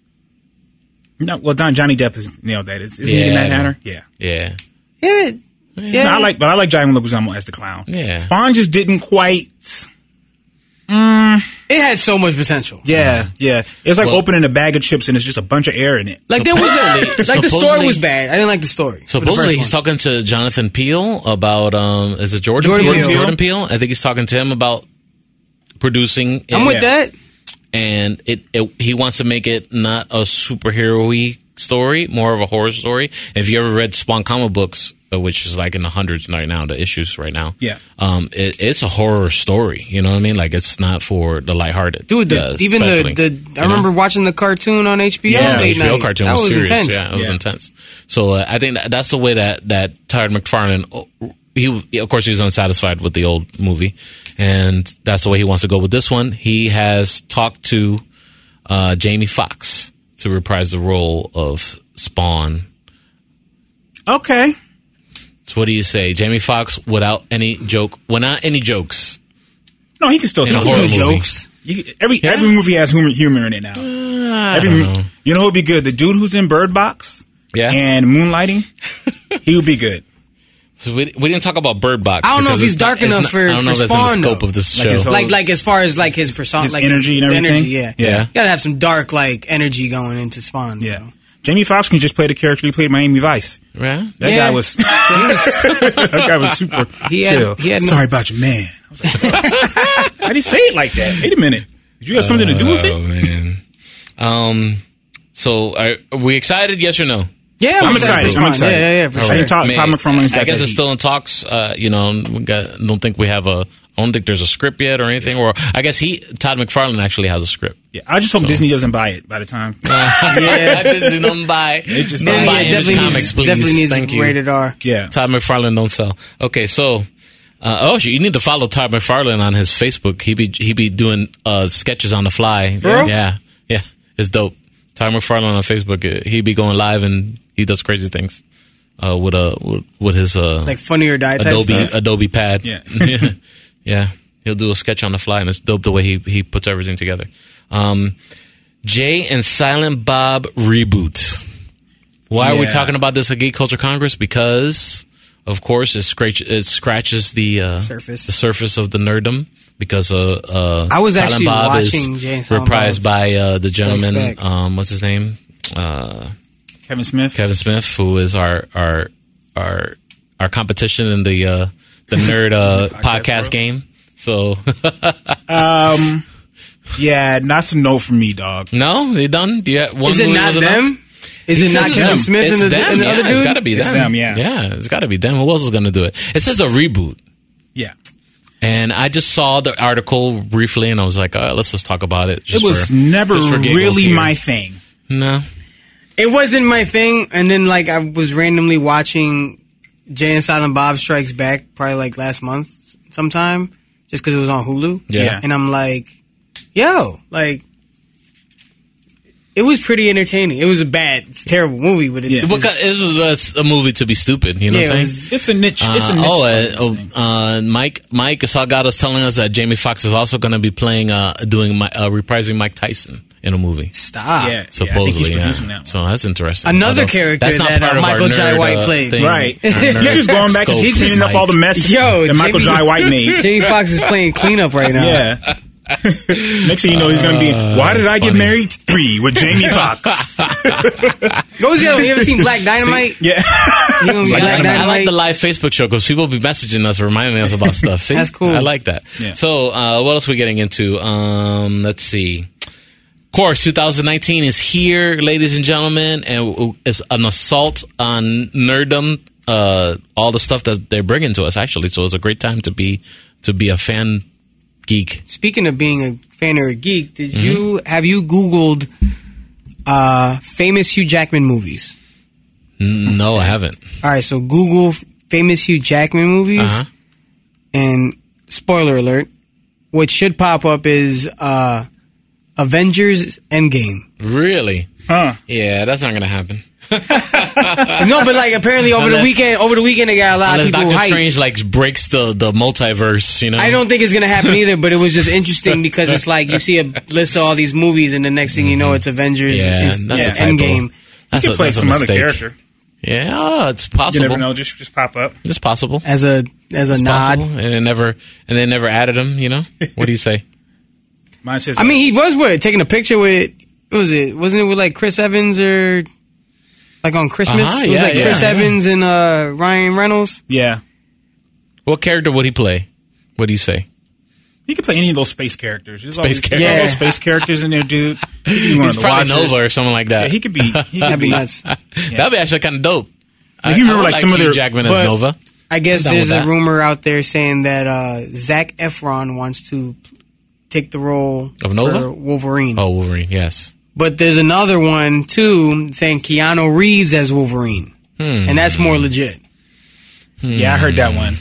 Speaker 2: No, well, Don Johnny Depp is nailed that. Is, is he
Speaker 1: Yeah,
Speaker 2: the
Speaker 1: I
Speaker 2: Mad
Speaker 1: know.
Speaker 2: Hatter? Yeah.
Speaker 1: Yeah.
Speaker 3: Yeah, yeah.
Speaker 2: No, I like, but I like John Leguizamo as the clown.
Speaker 1: Yeah.
Speaker 2: Spawn just didn't quite.
Speaker 3: It had so much potential.
Speaker 2: Yeah, yeah. It's like
Speaker 1: Well-
Speaker 2: opening a bag of chips and it's just a bunch of air in it.
Speaker 3: Like there was a,
Speaker 1: Supposedly-
Speaker 3: like the story
Speaker 1: supposedly-
Speaker 3: was bad. I didn't like the story. for the
Speaker 1: Supposedly
Speaker 3: first
Speaker 1: he's
Speaker 3: one.
Speaker 1: talking to Jonathan Peele about um is it Jordan
Speaker 3: Jordan
Speaker 1: Peele?
Speaker 3: Peele.
Speaker 1: Jordan Peele? I think he's talking to him about producing it,
Speaker 3: I'm with
Speaker 2: Yeah.
Speaker 3: that.
Speaker 1: and it, it he wants to make it not a superhero-y story, more of a horror story. If you ever read Spawn comic books, uh, which is like in the hundreds right now, the issues right now.
Speaker 2: Yeah.
Speaker 1: Um it, it's a horror story, you know what I mean? Like it's not for the lighthearted.
Speaker 3: Dude, the,
Speaker 1: uh,
Speaker 3: even the,
Speaker 1: especially,
Speaker 3: the
Speaker 1: you
Speaker 3: I remember
Speaker 1: know?
Speaker 3: watching the cartoon on H B O
Speaker 2: Yeah,
Speaker 3: late
Speaker 1: H B O
Speaker 3: night.
Speaker 1: cartoon
Speaker 3: that
Speaker 1: was,
Speaker 3: was
Speaker 1: serious.
Speaker 3: intense.
Speaker 1: Yeah, it was
Speaker 2: Yeah.
Speaker 1: intense. So uh, I think that, that's the way that that Todd McFarlane. oh, He of course he was unsatisfied with the old movie, and that's the way he wants to go with this one. He has talked to uh, Jamie Foxx to reprise the role of Spawn.
Speaker 2: Okay.
Speaker 1: So what do you say, Jamie Foxx, without any joke, without any jokes?
Speaker 2: No, he can still
Speaker 1: In a
Speaker 2: tell
Speaker 1: horror
Speaker 2: jokes.
Speaker 1: movie.
Speaker 3: Jokes.
Speaker 2: You, every
Speaker 1: Yeah.
Speaker 2: every movie has humor, humor in it now.
Speaker 1: I
Speaker 2: every
Speaker 1: don't
Speaker 2: mo-
Speaker 1: know.
Speaker 2: You know who would be good? The dude who's in Bird Box
Speaker 1: Yeah.
Speaker 2: and Moonlighting. He would be good.
Speaker 1: So we, we didn't talk about Bird Box.
Speaker 3: I don't know
Speaker 1: because
Speaker 3: if he's
Speaker 1: it's not-
Speaker 3: dark
Speaker 1: it's
Speaker 3: enough
Speaker 1: not-
Speaker 3: for-
Speaker 1: I don't know
Speaker 3: for
Speaker 1: if that's in
Speaker 3: Spawn,
Speaker 1: the scope
Speaker 3: though.
Speaker 1: of this
Speaker 2: Like
Speaker 1: show.
Speaker 2: his whole-
Speaker 3: Like like as far as like his persona,
Speaker 2: His
Speaker 3: like
Speaker 2: energy and
Speaker 3: his
Speaker 2: everything?
Speaker 3: Energy, yeah,
Speaker 2: Yeah.
Speaker 3: You gotta have some dark like energy going into Spawn. you
Speaker 2: Yeah.
Speaker 3: know?
Speaker 2: Jamie Foxx can just play the character he played in Miami Vice.
Speaker 1: Yeah.
Speaker 2: That
Speaker 3: Yeah.
Speaker 2: guy was. that guy was super
Speaker 3: He had-
Speaker 2: chill.
Speaker 3: he had no-
Speaker 2: Sorry about your man. I was like, how did he say it like that? Wait a minute. Did you have something to do with
Speaker 1: Oh
Speaker 2: it?
Speaker 1: man. Um. So are, are we excited? Yes or no?
Speaker 3: Yeah,
Speaker 2: I'm
Speaker 3: for
Speaker 2: excited.
Speaker 3: Spawn.
Speaker 2: I'm excited.
Speaker 3: Yeah, yeah, yeah, for
Speaker 2: All
Speaker 3: sure.
Speaker 2: right. Todd-
Speaker 1: Man,
Speaker 2: Todd McFarlane's
Speaker 1: I
Speaker 2: got
Speaker 1: guess
Speaker 2: that
Speaker 1: it's
Speaker 2: heat.
Speaker 1: still in talks. Uh, you know, we got, don't think we have a. I don't think there's a script yet or anything. Or I guess he Todd McFarlane actually has a script.
Speaker 2: Yeah, I just hope Disney doesn't buy it by the time.
Speaker 1: Yeah, Disney don't buy.
Speaker 2: They just
Speaker 1: don't
Speaker 2: don't
Speaker 1: buy
Speaker 3: Yeah,
Speaker 1: Image
Speaker 3: definitely
Speaker 1: comics,
Speaker 3: needs,
Speaker 1: please.
Speaker 3: definitely needs
Speaker 1: Thank you.
Speaker 3: rated R.
Speaker 2: Yeah.
Speaker 1: Todd McFarlane don't sell. Okay, so. Uh, oh, you need to follow Todd McFarlane on his Facebook. He be he be doing uh, sketches on the fly.
Speaker 3: For real?
Speaker 1: Yeah, yeah, it's dope. Todd McFarlane on Facebook. uh, He be going live and he does crazy things uh, with a with, with his uh,
Speaker 3: Like Funny or Die type
Speaker 1: Adobe
Speaker 3: stuff.
Speaker 1: Adobe Pad.
Speaker 2: Yeah.
Speaker 1: yeah, yeah. He'll do a sketch on the fly, and it's dope the way he he puts everything together. Um, Jay and Silent Bob reboot. Why are we
Speaker 2: Yeah.
Speaker 1: talking about this at Geek Culture Congress? Because, of course, it, scratch, it scratches the uh,
Speaker 3: Surface.
Speaker 1: the surface of the nerddom. Because uh, uh,
Speaker 3: I was
Speaker 1: Silent
Speaker 3: actually
Speaker 1: Bob
Speaker 3: watching
Speaker 1: is
Speaker 3: Jay and Silent
Speaker 1: reprised
Speaker 3: Bob
Speaker 1: by uh, the gentleman.
Speaker 3: Strikes Back.
Speaker 1: Um, what's his name? Uh,
Speaker 2: Kevin Smith.
Speaker 1: Kevin Smith, who is our our our our competition in the uh, the nerd uh, podcast,
Speaker 2: podcast
Speaker 1: game. So,
Speaker 2: um, yeah, that's a no for me, dog.
Speaker 1: no, they done. Do you have one
Speaker 3: Is it
Speaker 1: movie
Speaker 3: not
Speaker 1: was enough?
Speaker 3: them? Is
Speaker 1: He
Speaker 3: it not
Speaker 1: says
Speaker 3: Kevin
Speaker 1: them.
Speaker 3: Smith
Speaker 1: It's
Speaker 3: and the,
Speaker 1: them,
Speaker 3: and the
Speaker 1: yeah,
Speaker 3: other dude?
Speaker 1: It's got to be
Speaker 2: It's
Speaker 1: them.
Speaker 2: them, yeah.
Speaker 1: yeah, it's got to be them. Who else is going to do it? It says a reboot.
Speaker 2: Yeah.
Speaker 1: And I just saw the article briefly, and I was like, oh, let's just talk about it.
Speaker 2: It
Speaker 1: just
Speaker 2: was
Speaker 1: for-
Speaker 2: never
Speaker 1: just for giggles
Speaker 2: really
Speaker 1: here.
Speaker 2: my thing.
Speaker 1: No.
Speaker 3: It wasn't my thing, and then like I was randomly watching Jay and Silent Bob Strikes Back probably like last month sometime, just because it was on Hulu.
Speaker 1: Yeah.
Speaker 3: And I'm like, yo, like, it was pretty entertaining. It was a bad, it's a terrible movie, but it,
Speaker 2: Yeah.
Speaker 3: it was,
Speaker 1: Because it was a movie to be stupid, you know
Speaker 3: yeah,
Speaker 1: what
Speaker 3: it
Speaker 1: I'm
Speaker 3: was-
Speaker 1: saying?
Speaker 2: It's a niche. It's a
Speaker 1: Uh,
Speaker 2: niche.
Speaker 1: oh,
Speaker 2: audience
Speaker 1: uh,
Speaker 2: thing.
Speaker 1: oh uh, Mike Mike Salgato's telling us that Jamie Foxx is also going to be playing, uh, doing, my, uh, reprising Mike Tyson in a movie.
Speaker 3: stop.
Speaker 2: yeah,
Speaker 1: Supposedly,
Speaker 2: yeah, I think he's
Speaker 1: yeah.
Speaker 2: producing that one.
Speaker 1: So that's interesting.
Speaker 3: Another
Speaker 1: Although,
Speaker 3: character
Speaker 1: that's not
Speaker 3: that,
Speaker 1: part
Speaker 3: uh,
Speaker 1: of our
Speaker 3: Michael Jai
Speaker 1: nerd,
Speaker 3: White
Speaker 1: uh,
Speaker 3: played.
Speaker 1: thing.
Speaker 2: Right.
Speaker 1: Our nerd
Speaker 2: He's just going back and
Speaker 1: scope.
Speaker 2: he's cleaning up all the mess
Speaker 3: Yo,
Speaker 2: that Michael
Speaker 3: Jamie-
Speaker 2: Jai White made.
Speaker 3: Jamie Foxx is playing cleanup right now.
Speaker 2: Yeah. Next thing you know, he's going to be, why did
Speaker 1: that's
Speaker 2: I get
Speaker 1: funny.
Speaker 2: married? Three with Jamie Foxx.
Speaker 3: What was the other one? You ever seen Black Dynamite?
Speaker 2: Yeah.
Speaker 3: You gonna be
Speaker 1: I
Speaker 3: Black
Speaker 1: like, I
Speaker 3: Dynamite?
Speaker 1: like the live Facebook show because people be messaging us, reminding us about stuff. See?
Speaker 3: That's cool.
Speaker 1: I like that.
Speaker 2: Yeah.
Speaker 1: So, uh, what else are we getting into? Um, let's see. Of course, two thousand nineteen is here, ladies and gentlemen, and it's an assault on nerddom. Uh, all the stuff that they're bringing to us, actually. So it's a great time to be to be a fan geek.
Speaker 3: Speaking of being a fan or a geek, did
Speaker 1: Mm-hmm.
Speaker 3: you have you Googled uh, famous Hugh Jackman movies?
Speaker 1: No, I haven't.
Speaker 3: All right, so Google f- famous Hugh Jackman movies,
Speaker 1: Uh-huh.
Speaker 3: and spoiler alert, what should pop up is uh, Avengers Endgame.
Speaker 1: Really?
Speaker 2: Huh.
Speaker 1: Yeah, that's not gonna happen.
Speaker 3: No, but like apparently over the
Speaker 1: Unless-
Speaker 3: weekend, over the weekend they got a lot
Speaker 1: Unless
Speaker 3: of people
Speaker 1: Doctor
Speaker 3: hyped.
Speaker 1: Strange like breaks the the multiverse, you know.
Speaker 3: I don't think it's gonna happen either, but it was just interesting because it's like you see a list of all these movies, and the next thing you know, it's Avengers
Speaker 1: Yeah,
Speaker 3: and-
Speaker 1: that's
Speaker 3: and
Speaker 1: a typo.
Speaker 3: Endgame.
Speaker 1: That's
Speaker 2: He
Speaker 1: a,
Speaker 2: could play
Speaker 1: that's a
Speaker 2: some other
Speaker 1: mistake.
Speaker 2: character.
Speaker 1: Yeah, oh, it's
Speaker 2: You
Speaker 1: possible.
Speaker 2: never know. Just just pop up.
Speaker 1: It's possible.
Speaker 3: as a as a
Speaker 1: It's
Speaker 3: nod.
Speaker 1: possible. And they never and they never added him. You know. What do you say?
Speaker 2: Mine says.
Speaker 3: I mean, he was with taking a picture with what was it? Wasn't it with like Chris Evans or like on Christmas?
Speaker 1: Uh-huh,
Speaker 3: it was
Speaker 1: yeah,
Speaker 3: like
Speaker 1: yeah,
Speaker 3: Chris
Speaker 1: yeah.
Speaker 3: Evans and uh, Ryan Reynolds.
Speaker 2: yeah.
Speaker 1: What character would he play? What do you say?
Speaker 2: He could play any of those space characters. There's all
Speaker 1: Space
Speaker 2: these-
Speaker 1: characters.
Speaker 2: all those
Speaker 3: Yeah.
Speaker 2: space characters in there, dude. He could be one
Speaker 1: He's
Speaker 2: of the
Speaker 1: probably
Speaker 2: Watchers.
Speaker 1: Nova or something like that.
Speaker 2: Yeah, he could be. He could
Speaker 3: That'd be
Speaker 2: be
Speaker 3: nuts.
Speaker 1: That'd be actually kind of dope.
Speaker 2: Like, you
Speaker 1: I- I
Speaker 2: remember,
Speaker 1: would
Speaker 2: like, some of
Speaker 1: Hugh
Speaker 2: their-
Speaker 1: Jackman as
Speaker 3: but-
Speaker 1: Nova.
Speaker 3: I guess
Speaker 1: I'm down
Speaker 3: there's
Speaker 1: with
Speaker 3: a
Speaker 1: that.
Speaker 3: rumor out there saying that uh, Zac Efron wants to take the role
Speaker 1: Of Nova?
Speaker 3: for Wolverine.
Speaker 1: Oh, Wolverine. Yes.
Speaker 3: But there's another one too saying Keanu Reeves as Wolverine,
Speaker 1: Hmm.
Speaker 3: and that's more legit.
Speaker 2: Yeah, I heard that one.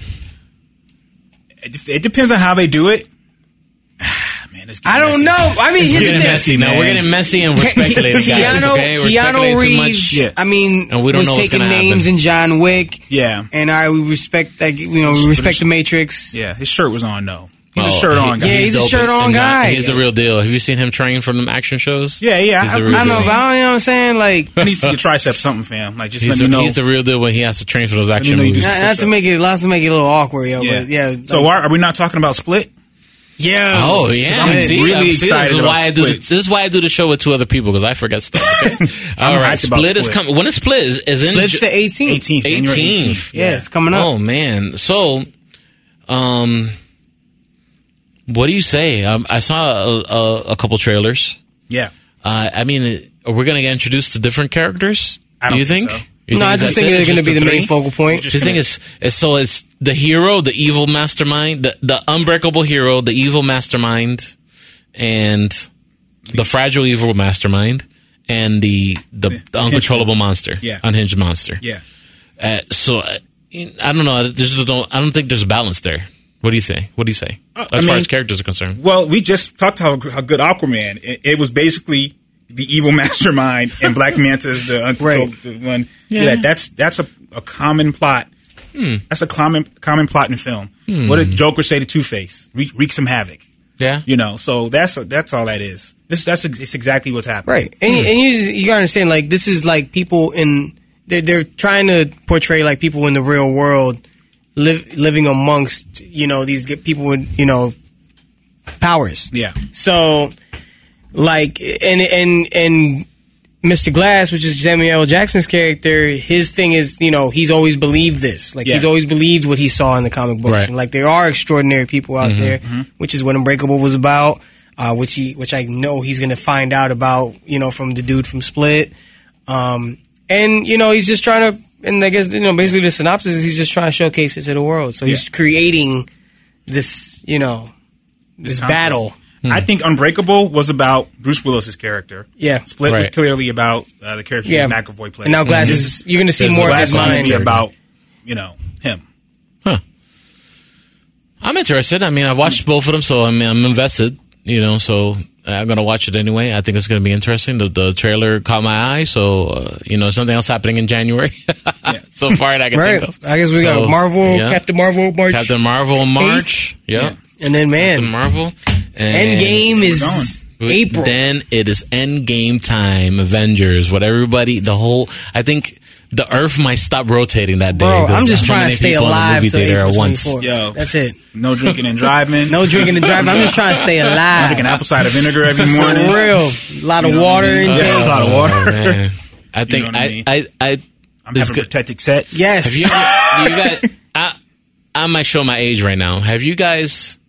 Speaker 2: It, it depends on how they do it. Man, it's
Speaker 3: I don't
Speaker 2: messy.
Speaker 3: know. I mean,
Speaker 2: It's
Speaker 3: here's
Speaker 1: We're
Speaker 3: the
Speaker 1: getting
Speaker 3: thing.
Speaker 1: messy now.
Speaker 2: man.
Speaker 1: We're getting messy and we're speculating, guys.
Speaker 3: Keanu,
Speaker 1: Okay, we're
Speaker 3: Keanu
Speaker 1: speculating too
Speaker 3: Reeves.
Speaker 1: much.
Speaker 2: Yeah.
Speaker 3: I mean,
Speaker 1: And we don't
Speaker 3: was
Speaker 1: know what's
Speaker 3: taking
Speaker 1: gonna
Speaker 3: names
Speaker 1: happen.
Speaker 3: in John Wick.
Speaker 2: Yeah,
Speaker 3: And I we respect like you know we respect the Matrix.
Speaker 2: yeah. His shirt was on though. He's a
Speaker 1: Oh,
Speaker 2: shirt on
Speaker 1: he-
Speaker 2: guy.
Speaker 3: Yeah, he's a
Speaker 1: dope.
Speaker 3: shirt-on
Speaker 1: And, uh,
Speaker 3: guy.
Speaker 1: He's the real deal. Have you seen him train for them action shows?
Speaker 2: Yeah, yeah,
Speaker 1: He's
Speaker 2: I-
Speaker 1: the real
Speaker 3: I know,
Speaker 1: deal.
Speaker 3: but I don't, you know what I'm saying. Like,
Speaker 2: He needs to get tricep something, fam. Like, just
Speaker 1: He's
Speaker 2: let
Speaker 1: the,
Speaker 2: me know.
Speaker 1: he's the real deal when he has to train for those action
Speaker 2: know you
Speaker 1: movies.
Speaker 2: do-
Speaker 3: not, not to make it, not to make it a little awkward, yo.
Speaker 2: yeah,
Speaker 3: But yeah.
Speaker 2: So
Speaker 3: like-
Speaker 2: why, are we not talking about Split?
Speaker 3: yeah.
Speaker 1: Oh yeah,
Speaker 2: I'm
Speaker 1: see,
Speaker 2: really
Speaker 1: um, see,
Speaker 2: excited
Speaker 1: This is
Speaker 2: about
Speaker 1: why I do. The,
Speaker 2: Split.
Speaker 1: this is why I do the show with two other people because I forget stuff. Okay? All
Speaker 2: I'm
Speaker 1: right,
Speaker 2: hyped about
Speaker 1: Split is
Speaker 2: Split.
Speaker 1: coming. When is Split? Is, is in
Speaker 3: Split's
Speaker 1: Ju-
Speaker 3: the eighteenth.
Speaker 2: eighteenth. January
Speaker 1: eighteenth.
Speaker 3: Yeah, it's coming up.
Speaker 1: Oh man, so um, what do you say? Um, I saw a, a, a couple trailers.
Speaker 2: Yeah.
Speaker 1: Uh, I mean, are we going to get introduced to different characters?
Speaker 2: I
Speaker 1: do
Speaker 2: don't
Speaker 1: you
Speaker 2: think
Speaker 1: think?
Speaker 2: so.
Speaker 1: You
Speaker 3: No, I
Speaker 1: that's
Speaker 3: just think
Speaker 1: it?
Speaker 3: they're
Speaker 1: It's
Speaker 3: going to
Speaker 1: just
Speaker 3: be the
Speaker 1: three?
Speaker 3: main focal point.
Speaker 2: Just
Speaker 1: Do you think it's, it's so it's the hero, the evil mastermind, the, the unbreakable hero, the evil mastermind, and the fragile evil mastermind, and the the, the uncontrollable monster,
Speaker 2: Yeah.
Speaker 1: unhinged monster.
Speaker 2: Yeah.
Speaker 1: Uh, so uh, I don't know. There's no, I don't think there's a balance there. What do you think? What do you say
Speaker 2: Uh,
Speaker 1: as
Speaker 2: I
Speaker 1: far
Speaker 2: mean-
Speaker 1: as characters are concerned?
Speaker 2: Well, we just talked how, how good Aquaman. It, it was basically the evil mastermind, and Black Manta is the uncontrolled one.
Speaker 1: Yeah.
Speaker 2: Yeah, that's that's a, a common plot. That's a common common plot in film. What did Joker say to Two Face? Wreak, wreak some havoc.
Speaker 1: Yeah.
Speaker 2: You know, so that's that's all that is. This that's it's exactly what's happening.
Speaker 3: Right, and, and you you gotta understand, like this is like people in they're they're trying to portray like people in the real world live, living amongst you know these g- people with you know powers.
Speaker 2: Yeah.
Speaker 3: So, like, and and and Mister Glass, which is Samuel L. Jackson's character, his thing is, you know, he's always believed this. Like,
Speaker 2: Yeah.
Speaker 3: he's always believed what he saw in the comic books.
Speaker 1: Right.
Speaker 3: And, like, there are extraordinary people out
Speaker 1: Mm-hmm.
Speaker 3: there,
Speaker 2: Mm-hmm.
Speaker 3: which is what Unbreakable was about, uh, which he, which I know he's going to find out about, you know, from the dude from Split. Um, and, you know, he's just trying to, and I guess, you know, basically the synopsis is he's just trying to showcase it to the world. So he's
Speaker 2: Yeah.
Speaker 3: creating this, you know, this,
Speaker 2: conflict.
Speaker 3: battle.
Speaker 2: I think Unbreakable was about Bruce Willis's character.
Speaker 3: Yeah.
Speaker 2: Split was
Speaker 1: Right.
Speaker 2: clearly about uh, the character
Speaker 3: Yeah.
Speaker 2: James McAvoy plays.
Speaker 3: And now Glass is, you're going to see
Speaker 1: There's
Speaker 3: more of
Speaker 1: Glass
Speaker 3: his
Speaker 2: Glass seems to
Speaker 3: mind.
Speaker 2: be about, you know, him.
Speaker 1: I'm interested. I mean, I watched both of them, so I mean, I'm invested. You know, so I'm gonna watch it anyway. I think it's gonna be interesting. The, the trailer caught my eye, so uh, you know, something else happening in January. So far, that I can
Speaker 3: Right.
Speaker 1: think of.
Speaker 3: I guess we
Speaker 1: So,
Speaker 3: got Marvel,
Speaker 1: yeah.
Speaker 3: Captain Marvel, March.
Speaker 1: Captain Marvel in March. Yep.
Speaker 3: And then,
Speaker 1: Captain
Speaker 3: man,
Speaker 1: Marvel. And
Speaker 3: Endgame is April.
Speaker 1: Then it is Endgame time. Avengers. What everybody, the whole. I think the Earth might stop rotating that day.
Speaker 3: Bro,
Speaker 1: 'cause
Speaker 3: I'm just
Speaker 1: so
Speaker 3: trying
Speaker 1: many
Speaker 3: to stay
Speaker 1: people in the
Speaker 3: alive
Speaker 1: movie
Speaker 3: till
Speaker 1: theater
Speaker 3: April
Speaker 1: at once.
Speaker 3: twenty-fourth.
Speaker 2: Yo.
Speaker 3: That's it.
Speaker 2: No drinking and driving.
Speaker 3: No drinking and driving. I'm just trying to stay
Speaker 2: I'm
Speaker 3: alive.
Speaker 2: taking apple cider vinegar every
Speaker 3: For
Speaker 2: morning.
Speaker 3: real. A lot of
Speaker 2: You know
Speaker 3: water
Speaker 2: what I mean?
Speaker 3: intake.
Speaker 2: Yeah, a lot of water.
Speaker 1: Oh, man. I think
Speaker 2: know what I
Speaker 1: I,
Speaker 2: mean?
Speaker 1: I, I,
Speaker 2: I'm
Speaker 1: this
Speaker 2: having
Speaker 1: good-
Speaker 2: protected sets.
Speaker 3: Yes.
Speaker 1: Have you, ever, you guys, I, I might show my age right now. Have you guys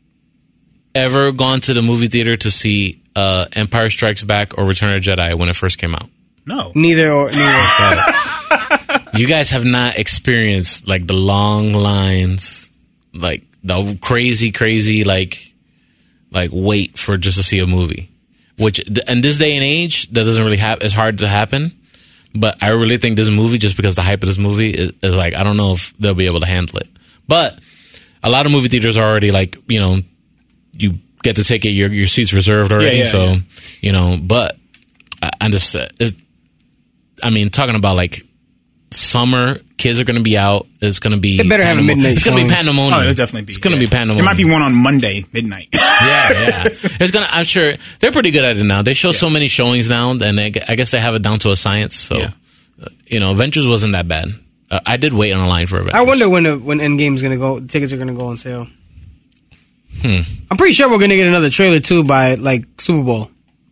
Speaker 1: ever gone to the movie theater to see uh, Empire Strikes Back or Return of the Jedi when it first came out?
Speaker 2: No.
Speaker 3: Neither or neither.
Speaker 1: You guys have not experienced like the long lines, like the crazy, crazy, like, like wait for just to see a movie. Which in this day and age, that doesn't really happen. It's hard to happen. But I really think this movie, just because the hype of this movie is, is like, I don't know if they'll be able to handle it. But a lot of movie theaters are already like, you know, you get the ticket, your your seat's reserved already.
Speaker 2: Yeah, yeah,
Speaker 1: so,
Speaker 2: yeah.
Speaker 1: you know, but I, I'm just, uh, it's, I mean, talking about like summer, kids are going to be out. It's going to be.
Speaker 3: They better have a
Speaker 1: pandemon-
Speaker 3: midnight
Speaker 1: It's going to be
Speaker 3: showing.
Speaker 1: pandemonium.
Speaker 2: Oh, it'll definitely be.
Speaker 1: It's going to
Speaker 2: yeah.
Speaker 1: be pandemonium.
Speaker 2: There might be one on Monday midnight.
Speaker 1: Yeah, yeah. It's gonna. I'm sure they're pretty good at it now. They show so many showings now, and they, I guess they have it down to a science. So,
Speaker 2: Yeah.
Speaker 1: uh, you know, Avengers wasn't that bad. Uh, I did wait on a line for Avengers.
Speaker 3: I wonder when the, when Endgame's going to go, tickets are going to go on sale.
Speaker 1: Hmm.
Speaker 3: I'm pretty sure we're going to get another trailer too by like Super Bowl.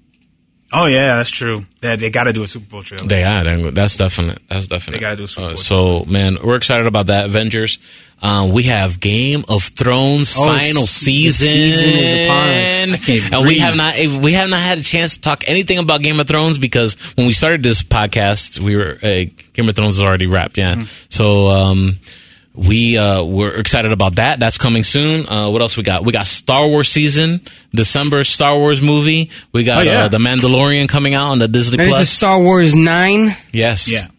Speaker 2: Oh yeah, that's true. They, they got to do a Super Bowl trailer.
Speaker 1: They are. They- That's definite. That's definite.
Speaker 2: They gotta do a Super
Speaker 1: Uh,
Speaker 2: Bowl
Speaker 1: so, man, we're excited about that. Avengers. Um, we have Game of Thrones
Speaker 3: Oh,
Speaker 1: final
Speaker 3: the
Speaker 1: season,
Speaker 3: season is upon us.
Speaker 2: I can't even
Speaker 1: and we
Speaker 2: breathe.
Speaker 1: have not we have not had a chance to talk anything about Game of Thrones because when we started this podcast, we were uh, Game of Thrones is already wrapped. Yeah,
Speaker 2: Mm-hmm.
Speaker 1: so um, we uh, we're excited about that. That's coming soon. Uh, what else we got? We got Star Wars season, December Star Wars movie. We got
Speaker 2: Oh, yeah.
Speaker 1: uh, the Mandalorian coming out on the Disney
Speaker 3: And
Speaker 1: Plus.
Speaker 3: it's a Star Wars nine.
Speaker 1: Yes.
Speaker 2: Yeah.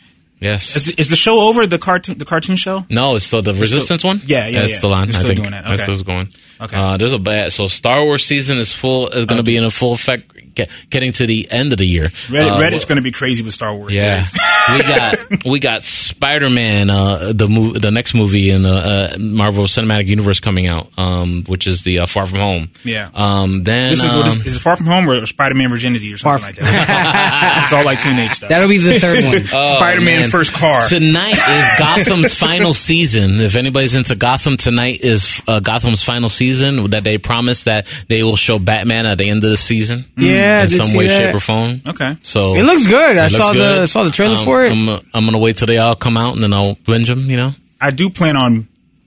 Speaker 1: Yes.
Speaker 2: Is the, is the show over? The cartoon, the cartoon show?
Speaker 1: No, it's still the Resistance one.
Speaker 2: Yeah, yeah,
Speaker 1: it's
Speaker 2: yeah.
Speaker 1: still on.
Speaker 2: They're
Speaker 1: I
Speaker 2: still
Speaker 1: think
Speaker 2: doing that.
Speaker 1: that's
Speaker 2: Okay.
Speaker 1: what's going.
Speaker 2: Okay.
Speaker 1: Uh, there's a bad. So Star Wars season is full. Is going to be in a full effect. Get, getting to the end of the year.
Speaker 2: Reddit,
Speaker 1: Uh,
Speaker 2: Reddit's going to be crazy with Star Wars.
Speaker 1: Yeah,
Speaker 2: theories.
Speaker 1: we got we got Spider Man, uh, the mov- the next movie in the uh, Marvel Cinematic Universe coming out, um, which is the uh, Far From Home.
Speaker 2: Yeah.
Speaker 1: Um, then
Speaker 2: This is,
Speaker 1: um,
Speaker 2: what is, is it Far From Home or Spider Man Virginity or something
Speaker 3: Far
Speaker 2: like that? It's all like teenage stuff.
Speaker 3: That'll be the third one.
Speaker 1: Oh,
Speaker 2: Spider Man
Speaker 1: man.
Speaker 2: first car.
Speaker 1: Tonight is Gotham's final season. If anybody's into Gotham, tonight is uh, Gotham's final season. That they promised that they will show Batman at the end of the season.
Speaker 3: Yeah, I
Speaker 1: in
Speaker 3: did
Speaker 1: some
Speaker 3: see
Speaker 1: way,
Speaker 3: that.
Speaker 1: shape, or form.
Speaker 2: Okay.
Speaker 1: So
Speaker 3: It looks good. I
Speaker 1: it looks
Speaker 3: saw the
Speaker 1: good.
Speaker 3: saw the trailer
Speaker 1: Um,
Speaker 3: for it.
Speaker 1: I'm, I'm gonna wait till they all come out and then I'll binge them. You know.
Speaker 2: I do plan on,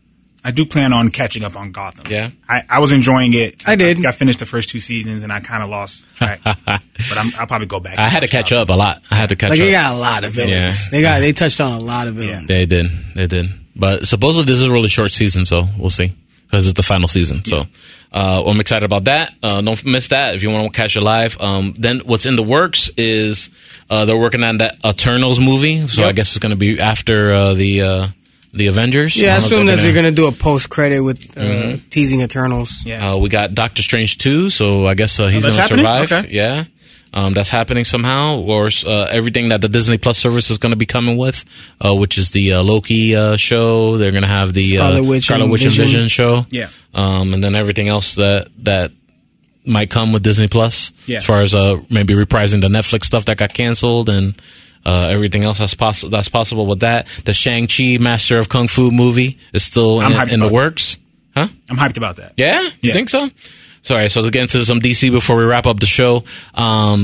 Speaker 2: I do plan on catching up on Gotham.
Speaker 1: Yeah.
Speaker 2: I, I was enjoying it.
Speaker 3: I did.
Speaker 2: I, finished the first two seasons and I kind of lost track. but I'm, I'll probably go back.
Speaker 1: I had to catch up a lot. I had to catch
Speaker 3: Like they
Speaker 1: up.
Speaker 3: got a lot of villains.
Speaker 1: Yeah.
Speaker 3: They got they touched on a lot of villains.
Speaker 1: They did. They did. But supposedly this is a really short season, so we'll see. Because it's the final season. So uh, I'm excited about that. Uh, don't miss that if you want to catch it live. Um, then what's in the works is uh, they're working on that Eternals movie. So
Speaker 3: Yep.
Speaker 1: I guess it's going to be after uh, the uh, the Avengers.
Speaker 3: Yeah, I
Speaker 1: don't know if
Speaker 3: assume that
Speaker 1: gonna-
Speaker 3: they're going to do a post credit with uh,
Speaker 1: Mm-hmm.
Speaker 3: teasing Eternals.
Speaker 2: Yeah.
Speaker 1: Uh, we got Doctor Strange two, so I guess uh, he's
Speaker 2: Oh,
Speaker 1: going
Speaker 2: that's
Speaker 1: to
Speaker 2: happening?
Speaker 1: survive.
Speaker 2: Okay.
Speaker 1: Yeah. Um, that's happening somehow, or uh, everything that the Disney Plus service is going to be coming with, uh, which is the uh, Loki uh, show. They're going to have the
Speaker 3: Scarlet
Speaker 1: uh,
Speaker 3: Witch
Speaker 1: Scarlet
Speaker 3: and
Speaker 1: Witch and
Speaker 3: Vision.
Speaker 1: Vision show.
Speaker 2: Yeah.
Speaker 1: Um, and then everything else that that might come with Disney Plus,
Speaker 2: Yeah.
Speaker 1: as far as uh, maybe reprising the Netflix stuff that got canceled and uh, everything else that's possible. That's possible with that. The Shang-Chi Master of Kung Fu movie is still
Speaker 2: I'm
Speaker 1: in,
Speaker 2: hyped
Speaker 1: in the
Speaker 2: about
Speaker 1: works, huh?
Speaker 2: I'm hyped about that.
Speaker 1: Yeah, you
Speaker 2: Yeah.
Speaker 1: think so? Sorry, so let's get into some D C before we wrap up the show. Um,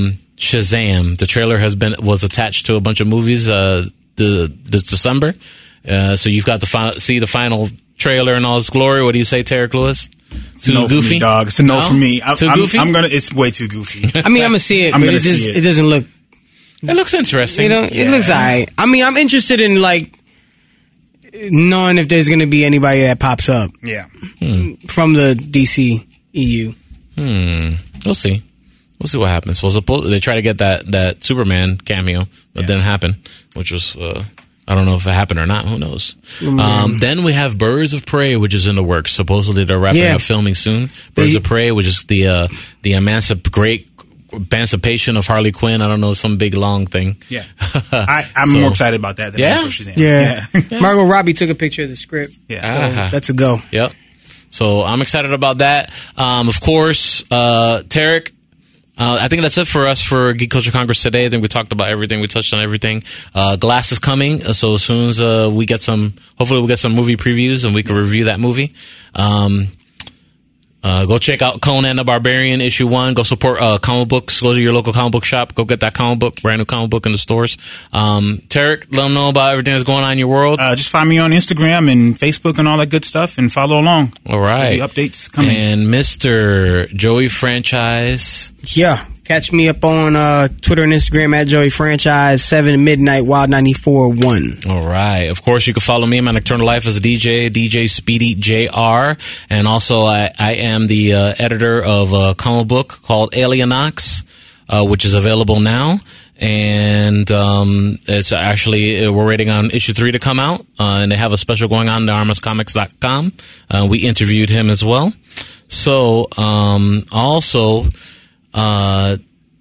Speaker 1: Shazam. The trailer has been was attached to a bunch of movies uh, the, this December. Uh, so you've got to fi- see the final trailer in all its glory. What do you say, Tarek Lewis?
Speaker 2: It's
Speaker 1: Too
Speaker 2: a no
Speaker 1: goofy,
Speaker 2: for me, dog. It's a no,
Speaker 1: no?
Speaker 2: for me. I,
Speaker 1: Too
Speaker 2: I'm,
Speaker 1: goofy.
Speaker 2: I'm gonna. It's way too goofy.
Speaker 3: I mean, I'm gonna see it,
Speaker 2: I'm
Speaker 3: but
Speaker 2: gonna
Speaker 3: it just
Speaker 2: see it.
Speaker 3: it doesn't look.
Speaker 1: It looks interesting.
Speaker 3: You know,
Speaker 2: Yeah.
Speaker 3: it looks alright. I mean, I'm interested in like knowing if there's gonna be anybody that pops up
Speaker 2: Yeah.
Speaker 3: from the D C E U.
Speaker 1: Hmm. We'll see. We'll see what happens. Well, suppose they try to get that, that Superman cameo, but
Speaker 2: Yeah.
Speaker 1: didn't happen, which was, uh, I don't know if it happened or not. Who knows? Um, then we have Birds of Prey, which is in the works. Supposedly they're wrapping
Speaker 3: Yeah.
Speaker 1: up filming soon. Birds
Speaker 3: They-
Speaker 1: of Prey, which is the, uh, the emancip- great emancipation of Harley Quinn. I don't know, some big long thing.
Speaker 2: Yeah. I, I'm
Speaker 1: So-
Speaker 2: more excited about that than
Speaker 1: Yeah?
Speaker 2: for Shazam.
Speaker 3: Yeah.
Speaker 2: Yeah.
Speaker 3: Margot Robbie took a picture of the script.
Speaker 2: Yeah.
Speaker 3: So
Speaker 1: Ah.
Speaker 3: that's a go.
Speaker 1: Yep. So I'm excited about that. Um, of course, uh, Tarek, uh, I think that's it for us for Geek Culture Congress today. I think we talked about everything. We touched on everything. Uh, Glass is coming. uh, So as soon as uh, we get some, hopefully we'll get some movie previews and we can review that movie. Um, Uh, go check out Conan the Barbarian issue one. Go support uh, comic books. Go to your local comic book shop. Go get that comic book, brand new comic book in the stores. Um, Tarek, let them know about everything that's going on in your world.
Speaker 2: Uh, just find me on Instagram and Facebook and all that good stuff and follow along.
Speaker 1: All right.
Speaker 2: The updates coming.
Speaker 1: And Mister Joey Franchise.
Speaker 3: Yeah. Catch me up on uh, Twitter and Instagram at Joey Franchise, seven to midnight, Wild ninety-four one.
Speaker 1: All right. Of course, you can follow me in my nocturnal life as a D J, D J Speedy J R. And also, I, I am the uh, editor of a comic book called Alienox, uh, which is available now. And um, it's actually, we're waiting on issue three to come out. Uh, and they have a special going on at armas comics dot com. Uh, we interviewed him as well. So, um, also, uh,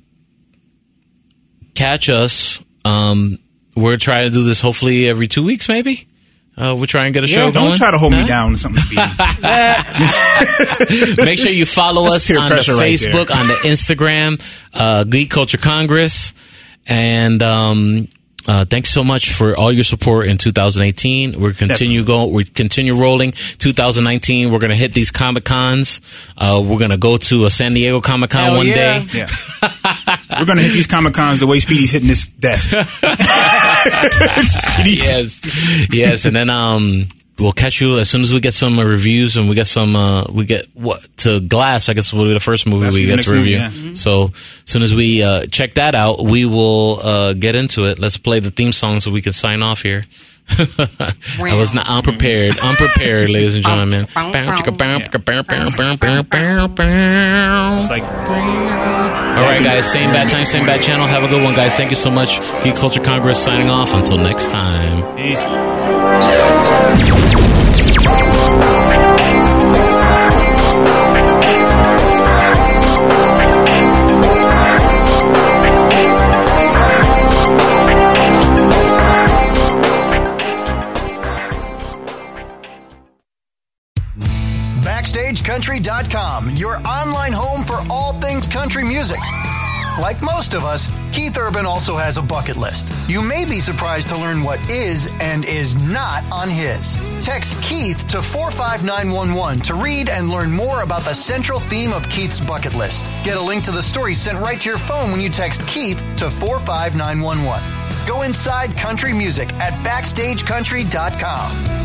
Speaker 1: catch us. Um, we're trying to do this hopefully every two weeks, maybe. Uh, we're trying to get a show
Speaker 2: Yeah,
Speaker 1: going.
Speaker 2: don't try to hold
Speaker 1: Huh?
Speaker 2: me down with something speedy.
Speaker 1: Make sure you follow
Speaker 2: That's
Speaker 1: us
Speaker 2: peer
Speaker 1: on the
Speaker 2: pressure right
Speaker 1: Facebook,
Speaker 2: there.
Speaker 1: on the Instagram, uh, Geek Culture Congress. And um, uh, thanks so much for all your support in two thousand eighteen. We're continue go. We continue rolling. two thousand nineteen. We're gonna hit these Comic Cons. Uh, we're gonna go to a San Diego Comic Con
Speaker 3: Hell
Speaker 1: one
Speaker 3: yeah.
Speaker 1: day.
Speaker 2: Yeah. We're going to hit these Comic Cons the way Speedy's hitting this desk. Speedy's-
Speaker 1: Yes, yes, and then um, we'll catch you as soon as we get some uh, reviews and we get some. Uh, we get what to Glass. I guess will be the first movie
Speaker 2: That's
Speaker 1: we
Speaker 2: the
Speaker 1: get
Speaker 2: next
Speaker 1: to review.
Speaker 2: movie, yeah.
Speaker 1: So as soon as we uh, check that out, we will uh, get into it. Let's play the theme song so we can sign off here. I was not unprepared. Unprepared, ladies and gentlemen.
Speaker 2: It's like,
Speaker 1: All right, guys. Same bad time, same bad channel. Have a good one, guys. Thank you so much. Geek Culture Congress signing off. Until next time.
Speaker 2: Peace.
Speaker 5: Backstage Country dot com, your online home for all things country music. Like most of us, Keith Urban also has a bucket list. You may be surprised to learn what is and is not on his. Text Keith to four five nine one one to read and learn more about the central theme of Keith's bucket list. Get a link to the story sent right to your phone when you text Keith to four five nine one one. Go inside country music at Backstage Country dot com.